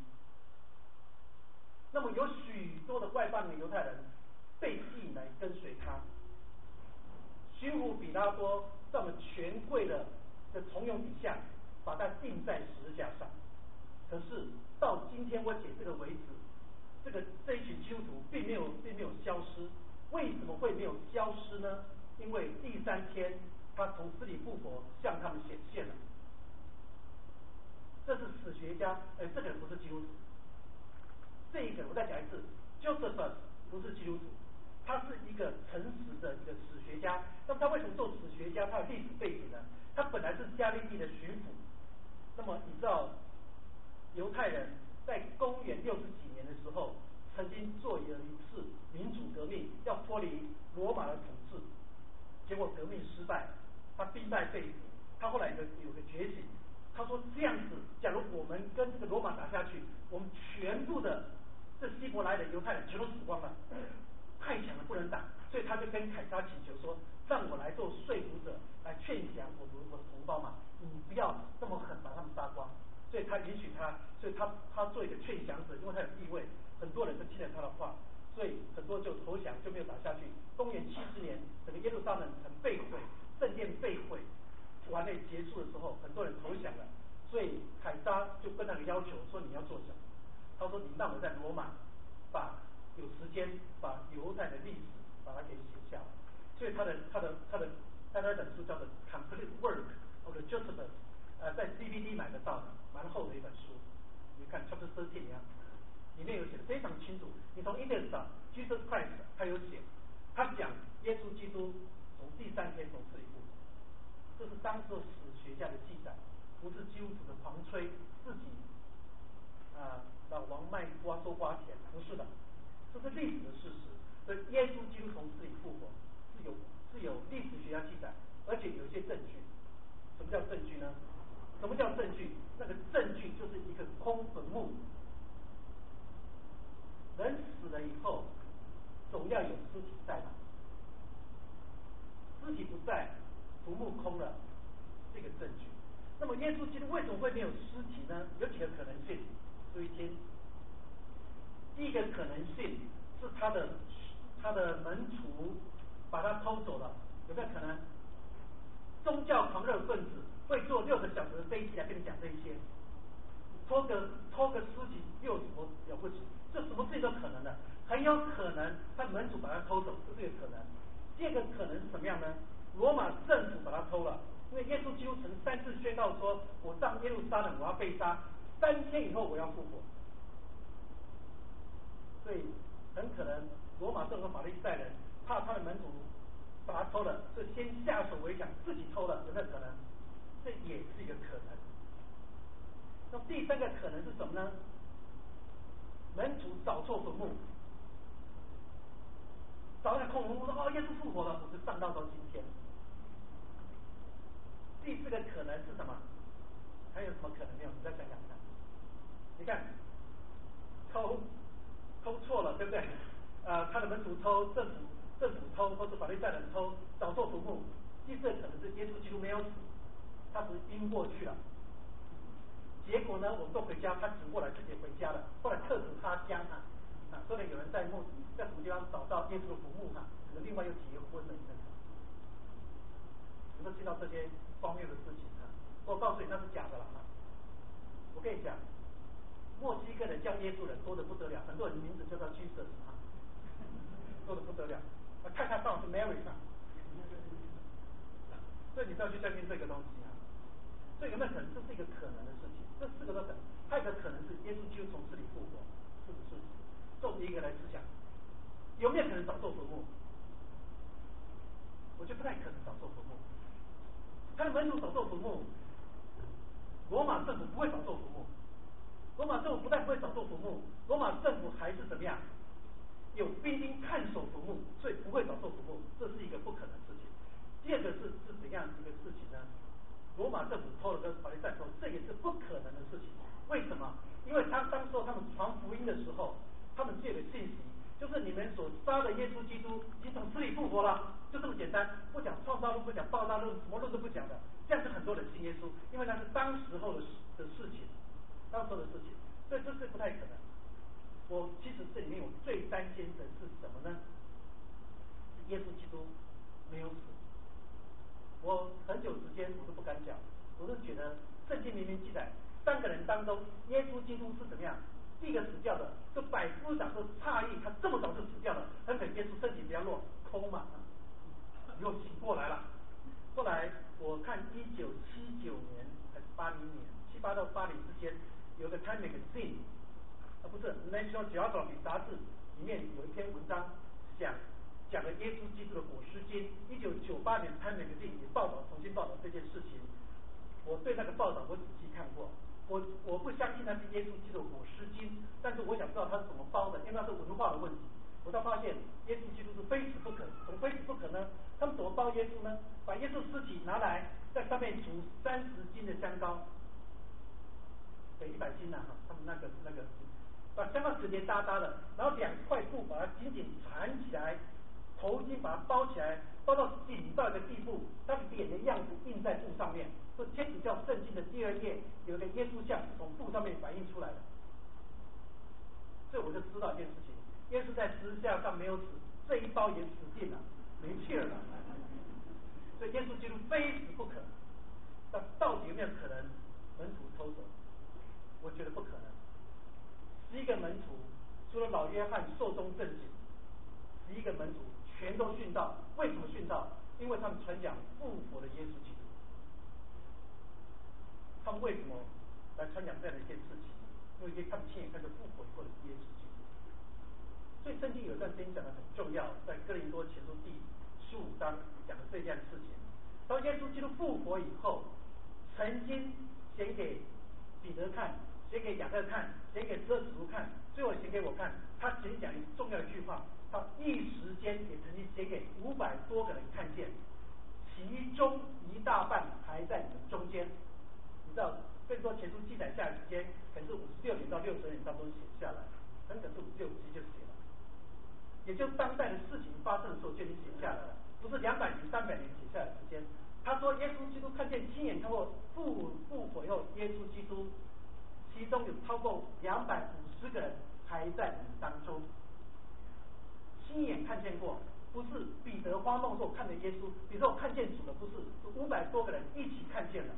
Speaker 2: 那么有许多的外邦人犹太人被吸引来跟随他。巡抚比拉多在我们权贵的的从容底下，把他钉在十字架上。可是到今天我解这个为止，这个这一群基督徒并没有并没有消失。为什么会没有消失呢？因为第三天他从死里复活，向他们显现了。 这是史学家，哎，这个人不是基督徒。这一个我再讲一次 ，Josephus 不是基督徒，他是一个诚实的一个史学家。那么他为什么做史学家？他的历史背景呢？他本来是加利利的巡抚。那么你知道，犹太人在公元六十几年的时候，曾经做了一次民主革命，要脱离罗马的统治，结果革命失败，他兵败被俘。他后来有个有个觉醒，他说这样子，假如我们跟这个罗马打下去，我们全部的这希伯来的犹太人全都死光了，太强了不能打，所以他就跟凯撒请求说，让我来做说服者，来劝降我们我的同胞嘛，你不要这么狠把他们杀光。所以他允许他，所以他他做一个劝降者，因为他有地位，很多人都听了他的话，所以很多就投降，就没有打下去。公元七十年，整个耶路撒冷城被毁，圣殿被毁，完了结束的时候，很多人投降了，所以凯撒就跟那个要求说你要做什么？他说你让我在罗马把有时间把犹太的历史把它给写下来，所以他的他的他的他的那本书叫做 Complete Work of the Josephus， 呃，在 D V D 买得到的，蛮厚的一本书，你看 Chapter 十三一样，里面有写的非常清楚。你从 Index 上 Jesus Christ 他有写，他讲耶稣基督从第三天从死里复活，这是当时史学家的记载，不是基督徒的狂吹自己啊、呃、老王卖瓜收瓜钱，不是的，这是历史的事实。所以耶稣基督从死里复活是有是有历史学家记载，而且有一些证据。什么叫证据呢？什么叫证据？那个证据就是一个空坟墓。人死了以后，总要有尸体在吧？尸体不在，坟墓空了，这个证据。那么耶稣基督为什么会没有尸体呢？有几个可能性，注意听。第一个可能性是他的他的门徒把他偷走了，有没有可能？宗教狂热分子会坐六个小时的飞机来跟你讲这一些，偷个偷个尸体又有什么了不起？这什么事情都可能的，很有可能他门主把他偷走，这是一个可能。第二个可能是什么样呢？罗马政府把他偷了，因为耶稣基督曾三次宣告说，我上耶路撒冷我要被杀，三天以后我要复活，所以很可能罗马政府法利赛人怕他的门主把他偷了，是先下手为强，自己偷了，有没有可能？这也是一个可能。那第三个可能是什么呢？门主找错坟墓，找那空坟墓说哦，耶稣复活了，我就上到到今天。第四个可能是什么？还有什么可能没有？你再想想看。你看，偷偷错了，对不对？呃，他的门徒偷，政府政府偷，或者法利赛人偷，找错坟墓。第四个可能是耶稣基督没有死，他只是晕过去了。结果呢，我们都回家，他醒过来自己回家了。后来客死他乡啊，啊，所以有人在墓在什么地方找到耶稣的坟墓哈、啊，可能另外又结婚了，你看看。有没有听到这些荒谬的事情啊？我告诉你，那是假的啦！我跟你讲，墨西哥人叫耶稣人多得不得了，很多人名字叫做 Jesus 啊，多得不得了。啊，看看到是 Mary 上，所以你不要去相信这个东西啊。所以有没有可能这是一个可能的事情？这四个都可能。还有一个可能是耶稣基督从死里复活，是不是？这我们一个来思想，有没有可能找错坟墓？我觉得不太可能找错坟墓。他的门徒找错坟墓，罗马政府不会找错坟墓。罗马政府不但不会找错坟墓，罗马政府还是怎么样？有兵丁看守坟墓，所以不会找错坟墓，这是一个不可能的事情。第二个是是怎样一个事情呢？罗马政府偷了跟法利赛偷，这也是不可能的事情。为什么？因为他当时候他们传福音的时候，他们借的信息就是你们所杀的耶稣基督已经从死里复活了，就这么简单，不讲创造论，不讲爆炸论，什么论都不讲的。这样是很多人信耶稣，因为那是当时候的的事情，当时候的事情，所以这是不太可能。我其实这里面我最担心的是什么呢？是耶稣基督没有死。我很久之间我都不敢讲，我是觉得圣经明明记载三个人当中，耶稣基督是怎么样？第一个死掉的，就百夫长都诧异，他这么早就死掉了，很可能耶稣身体比较弱，空嘛，又醒过来了。后来我看一九七九年还是八零年，七七八到八零之间，有个 Time Magazine， 啊不是 National Geographic 杂志里面有一篇文章讲讲了耶稣基督的裹尸经。一九九八年 Time Magazine 也报道重新报道这件事情。我对那个报道我仔细看过，我我不相信它是耶稣基督的裹尸经，但是我想知道它是怎么包的，因为它是文化的问题。我才发现耶稣基督是非死不可，怎么非死不可呢？他们怎么包耶稣呢？把耶稣尸体拿来，在上面涂三十斤的香膏，对，一百斤呐、啊、哈，他们那个那个，把香膏直接搭搭的，然后两块布把它紧紧缠起来，头巾把它包起来，包到紧到一个地步，他脸的样子印在布上面。这天主教圣经的第二页有一个耶稣像从布上面反映出来的，所以我就知道一件事情。耶稣在十字架上没有死，这一包也死定了，没气儿了。所以耶稣基督非死不可。但到底有没有可能门徒偷走？我觉得不可能。十一个门徒，除了老约翰寿终正寝，十一个门徒全都殉道。为什么殉道？因为他们传讲复活的耶稣基督。他们为什么来传讲这样的一件事情？因为可以看亲眼看着复活以后的耶稣基督。所以圣经有一段经讲的很重要，在哥林多前书第十五章讲的这件事情。当耶稣基督复活以后，曾经显给彼得看，显给雅各看，显给十二使徒看，最后显给我看。他只讲一重要的一句话，他一时间也曾经显给五百多个人看见，其中一大半还在你们中间。你知道哥林多前书记载下来时间，可能是五十六年到六十年当中写下来，很可能是五六七就写了。也就当代的事情发生的时候就已经写下来了，不是两百年、三百年写下来的时间。他说，耶稣基督看见亲眼看过复复活以后，耶稣基督其中有超过两百五十个人还在你们当中，亲眼看见过，不是彼得发梦时候看见耶稣，彼得看见主了，不是，是五百多个人一起看见了。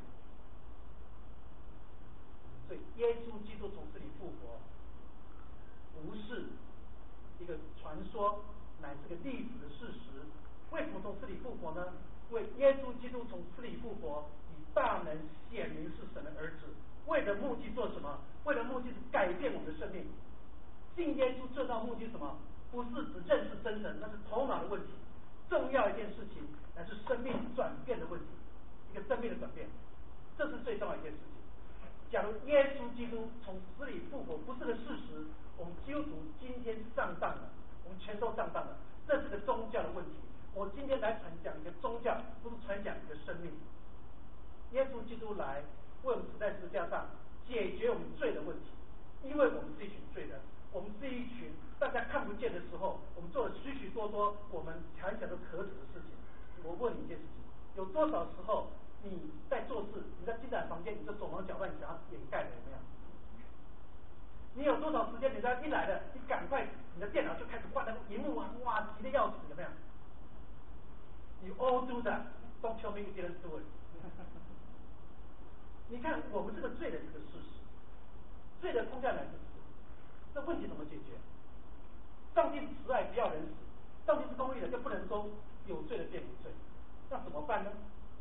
Speaker 2: 所以，耶稣基督从这里复活，不是一个传说，乃是个历史的事实。为什么从死里复活呢？因为耶稣基督从死里复活，以大能显明是神的儿子。为了目的做什么？为了目的是改变我们的生命。信耶稣最大的目的是什么？不是只认识真神，那是头脑的问题。重要一件事情，乃是生命转变的问题，一个生命的转变，这是最重要一件事情。假如耶稣基督从死里复活不是个事实，我们基督徒今天上当了，我们全都上当了，这是个宗教的问题。我今天来传讲一个宗教，不是传讲一个生命。耶稣基督来为我们死在十字架上，解决我们罪的问题，因为我们是一群罪人，我们是一群大家看不见的时候，我们做了许许多多我们想想都可耻的事情。我问你一件事情，有多少时候你在做事，你在进来房间，你就手忙脚乱，你想要掩盖的，有没有？你有多少时间，你在一来了，你赶快你的电脑就开始换那个荧幕啊，哇，急得要死，有没有？You all do that. Don't tell me you didn't do it. 你看，我们这个罪的这个事实，罪的空下来是死，这问题怎么解决？上帝慈爱，不要人死；上帝是公义的，就不能说有罪的变无罪。那怎么办呢？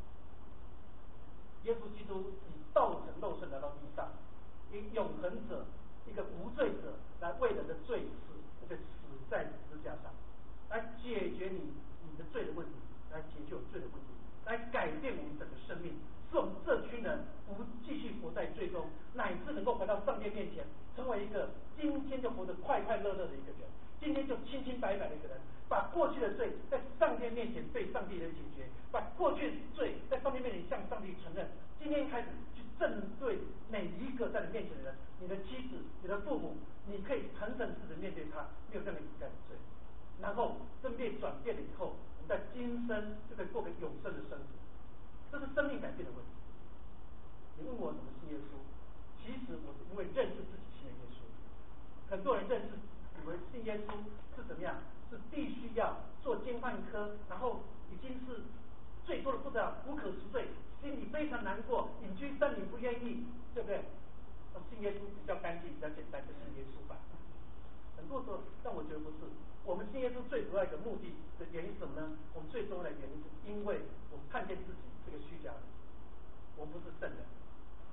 Speaker 2: 耶稣基督以道成肉身来到地上，以永恒者，一个无罪者，来为人的罪死，而且死在十字架上，来解决你你的罪的问题，来解决我罪的问题，来改变我们整个生命，使我们这群人不继续活在罪中，乃至能够回到上帝面前，成为一个今天就活得快快乐乐的一个人，今天就清清白白的一个人，把过去的罪在上帝面前对上帝来解决，把过去的罪在上帝面前向上帝承认。今天开始去正对每一个在你面前的人，你的妻子、你的父母，你可以诚诚实实面对他，没有这样的掩盖的罪。然后生命转变了以后，我们在今生就可以过个永生的生活，这是生命改变的问题。你问我怎么信耶稣，其实我是因为认识自己信了耶稣。很多人认识以为信耶稣是怎么样，是必须要做监犯科，然后已经是罪多的不得了，无可赎罪，心里非常难过，隐居山林不愿意，对不对？信耶稣比较干净，比较简单，就信耶稣吧。很多时候，但我觉得不是。我们信耶稣最主要一个目的的原因是什么呢？我们最重要的原因是因为我们看见自己是个虚假的，我们不是圣人。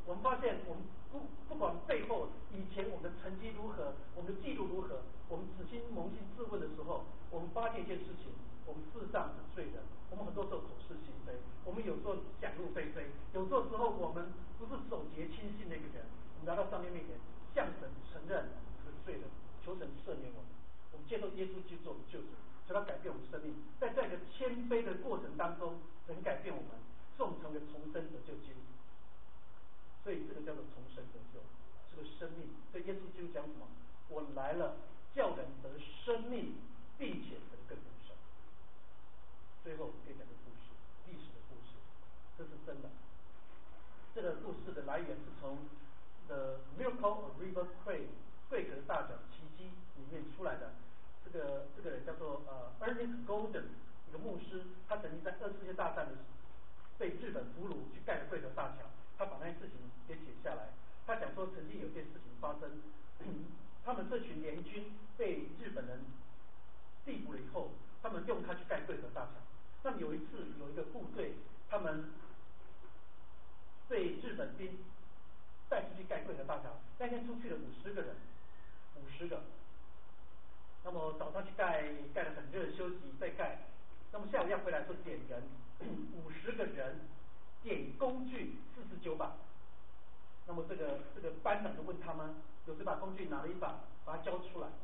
Speaker 2: 我们发现我们不不管背后以前我们的成绩如何，我们的记录如何，我们仔心扪心自问的时候，我们发现一件事情，我们事实上是罪人。我们很多时候口是心非，我们有时候讲入非非，有时候时候我们不是守节轻信的一个人，我们来到上帝面前，向神承认是罪人，求神赦免我们，我们接受耶稣基督做我们救主，求他改变我们生命。在这样一个谦卑的过程当中，神改变我们，使我们成为重生得救基督徒。所以这个叫做重生得救，这个生命。所以耶稣基督讲什么？我来了，叫人得生命，并且得更丰盛。最后可以讲个故事，历史的故事，这是真的。这个故事的来源是从 The Miracle of River Kwai 贵河大角奇迹里面出来的。这个这个人叫做呃 Ernest Golden， 一个牧师，他曾经在二次世界大战的被日本俘虏去盖了贵河大桥，他把那些事情给写下来。他讲说，曾经有件事情发生，他们这群联军被日本人逮捕了以后，他们用它去盖贵河大桥。那么有一次，有一个部队，他们被日本兵带出去盖贵河大桥，那天出去了五十个人，五十个。那么早上去盖，盖得很热，休息再盖。那么下午要回来说点人，五十个人点工具四十九把。那么这个这个班长就问他们，有谁把工具拿了一把，把它交出来？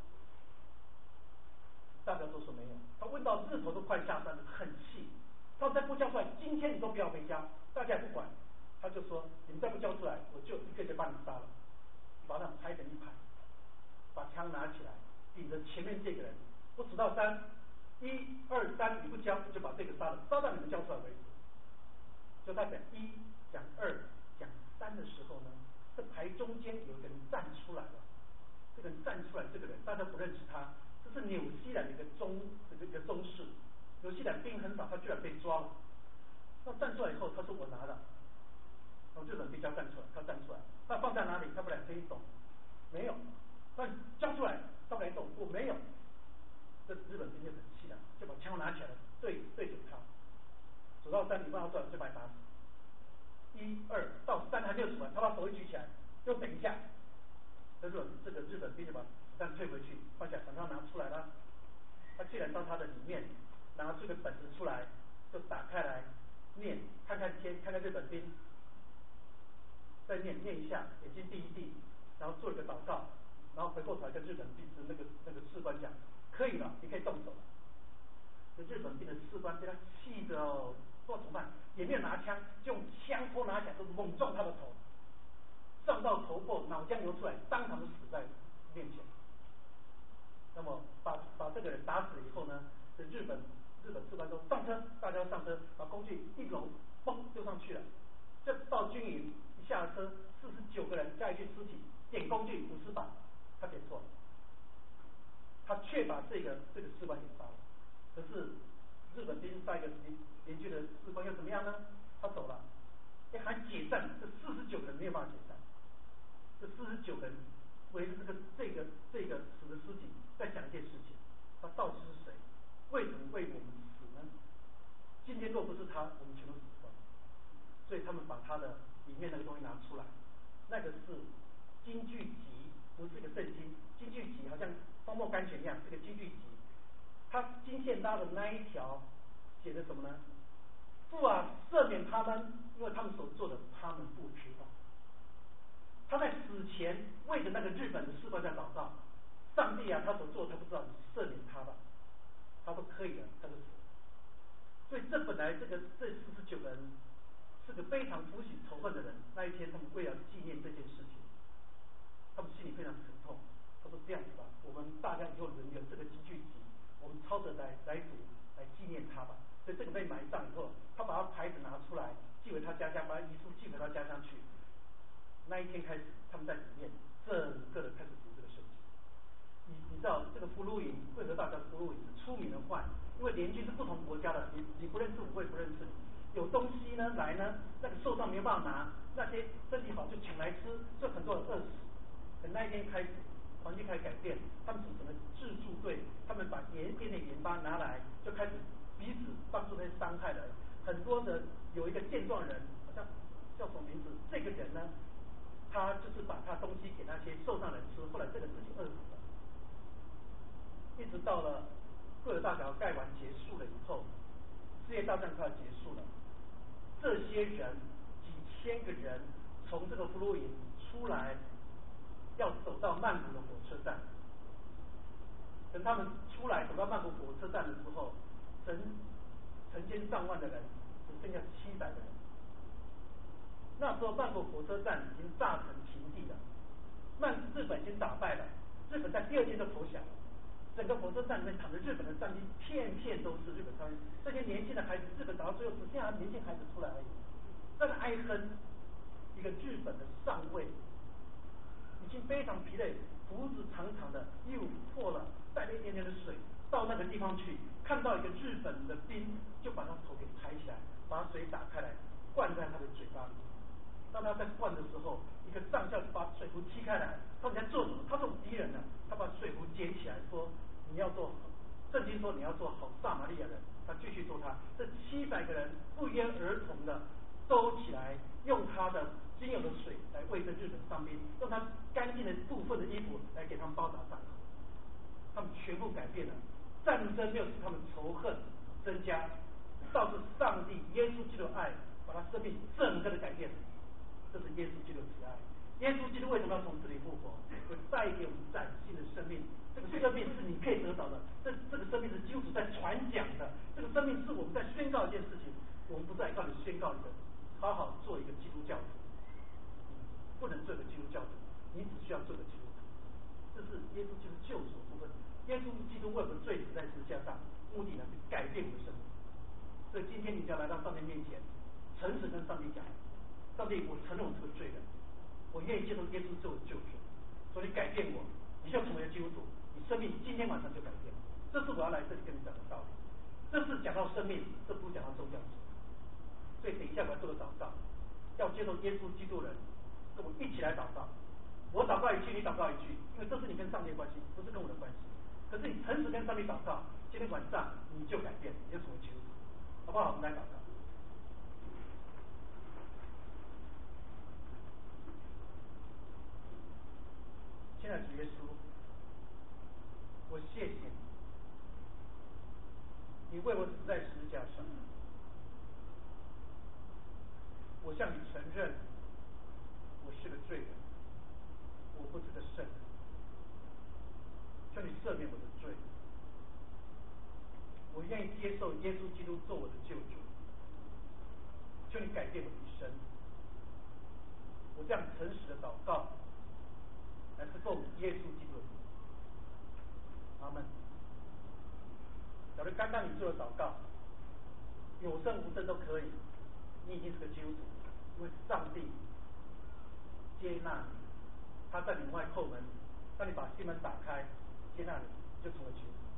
Speaker 2: 大家都说没有。他问到日头都快下山了，很气。他再不交出来，今天你都不要回家。大家也不管，他就说：你们再不交出来，我就一个就把你杀了。把他们排成一排，把枪拿起来，顶着前面这个人。我数到三，一二三，你不交，我就把这个杀了，杀到你们交出来为止。就他讲一、讲二、讲三的时候呢，这排中间有一个人站出来了。这个人站出来，这个人大家不认识他。这是纽西兰的一个中这个一个中士，纽西兰兵很少，他居然被抓了。那站出来以后，他说我拿了，然后日本兵就要站出来，他站出来，他放在哪里？他不两声一抖，没有。那交出来，他不两抖，我没有。这日本兵就很气了，就把枪拿起来了，对对准他，数到三，你不要出来，就把你打死。一二到三还没有数完，他把手一举起来，又等一下。这个这个日本兵就把子弹退回去，放下，手上拿出来了。他居然到他的里面拿出个本子出来，就打开来念，看看天，看看日本兵，再念念一下，眼睛闭一闭，然后做一个祷告，然后回过头来跟日本兵的那个那个士官讲，可以了，你可以动手了。这日本兵的士官被他气得哦，不知道怎么办，也没有拿枪，就用枪托拿起来，就猛撞他的头。撞到头破，脑浆流出来，当场就死在面前。那么把把这个人打死了以后呢，这日本日本士官说上车，大家上车，把工具一搂，嘣就上去了。这到军营一下车，四十九个人加一具尸体，点工具五十把，他点错了，他却把这个这个士官给杀了。可是日本兵杀一个邻邻居的士官又怎么样呢？他走了，哎还解散，这四十九个人没有办法解散。这四十九人围着这个这个这个死的尸体，在想一件事情：他到底是谁？为什么为我们死呢？今天若不是他，我们全都死光。所以他们把他的里面那个东西拿出来，那个是金句集，不是一个圣经。金句集好像荒漠甘泉一样，是个金句集。他金线搭的那一条写的什么呢？父啊，赦免他们，因为他们所做的，他们不知道。他在死前为着那个日本的士官在祷告，上帝啊，他所做的他不知道，你赦免他吧。他说可以的，他就死了。所以这本来这个这四十九个人是个非常负起仇恨的人，那一天他们为了纪念这件事情，他们心里非常沉痛。他说这样子吧，我们大家以后轮流这个金句集，我们抄着来来读，来纪念他吧。所以这个被埋葬以后，他把他牌子拿出来，寄回他家乡，把遗书寄回他家乡去。那一天开始，他们在里面整个的开始读这个圣经。你你知道这个俘虏营，贵河大桥俘虏营是出名的坏，因为联军是不同国家的，你你不认识我，我也不认识你。有东西呢来呢，那个受伤没有办法拿，那些身体好就抢来吃，所以很多人饿死。等那一天开始，环境开始改变，他们组成了自助队，他们把盐店的盐巴拿来，就开始彼此帮助那些伤害的人。很多的有一个健壮人，好像叫什么名字？这个人呢， 他就是把他东西给那些受伤人吃，后来这个自己饿死了。一直到了贵尔大桥盖完结束了以后，世界大战快要结束了，这些人几千个人从这个俘虏营出来，要走到曼谷的火车站。等他们出来走到曼谷火车站的时候，成成千上万的人，只剩下七百个人。那时候曼谷火车站已经炸成平地了，曼日本已经打败了，日本在第二天就投降了。整个火车站里面躺着日本的战机，片片都是日本伤兵。这些年轻的孩子，日本打到最后只剩下年轻孩子出来而已，在那哀哼。一个日本的上尉已经非常疲累，胡子长长的，衣服破了，带了一点点的水，到那个地方去，看到一个日本的兵，就把他头给抬起来，把水打开来，灌在他的嘴巴里。当他在灌的时候，一个上校就把水壶踢开来，他说你在做什么？他说我敌人呢，他把水壶捡起来说你要做，圣经说你要做好撒玛利亚人，他继续做他。这七百个人不约而同的都起来，用他的仅有的水来喂这日本伤兵，用他干净的部分的衣服来给他们包扎伤口。他们全部改变了，战争没有使他们仇恨增加，倒是上帝耶稣基督的爱把他生命整个的改变了。这是耶稣基督的慈爱。耶稣基督为什么要从这里复活？会带给我们崭新的生命。这个生命是你可以得到的，这这个生命是基督徒在传讲的，这个生命是我们在宣告一件事情。我们不再靠你宣告一个，好好做一个基督教徒，不能做一个基督教徒，你只需要做个基督徒。这是耶稣基督救赎的部分。耶稣基督为我们罪死在十字架上，目的呢是改变我们的生命。所以今天你只要来到上帝面前，诚实跟上帝讲，上帝，我承认我是个罪人，我愿意接受耶稣做我的救主，所以你改变我，你就成为了基督徒，你生命今天晚上就改变了。这是我要来这里跟你讲的道理。这是讲到生命，这不是讲到宗教史。所以等一下我要做个祷告，要接受耶稣基督的人，跟我一起来祷告。我祷告一句，你祷告一句，因为这是你跟上帝的关系，不是跟我的关系。可是你诚实跟上帝祷告，今天晚上你就改变，你就成为基督徒，好不好？我们来祷告。亲爱的主耶稣，我谢谢你，你为我死在十字架上，我向你承认，我是个罪人，我不是个圣人，求你赦免我的罪，我愿意接受耶稣基督做我的救主，求你改变我的一生。我这样诚实的祷告，乃是奉耶稣基督的名。阿门。假如刚刚你做的祷告，有声无声都可以，你已经是个基督徒，因为上帝接纳你，他在门外叩门，当你把心门打开，接纳你，就成为基督徒。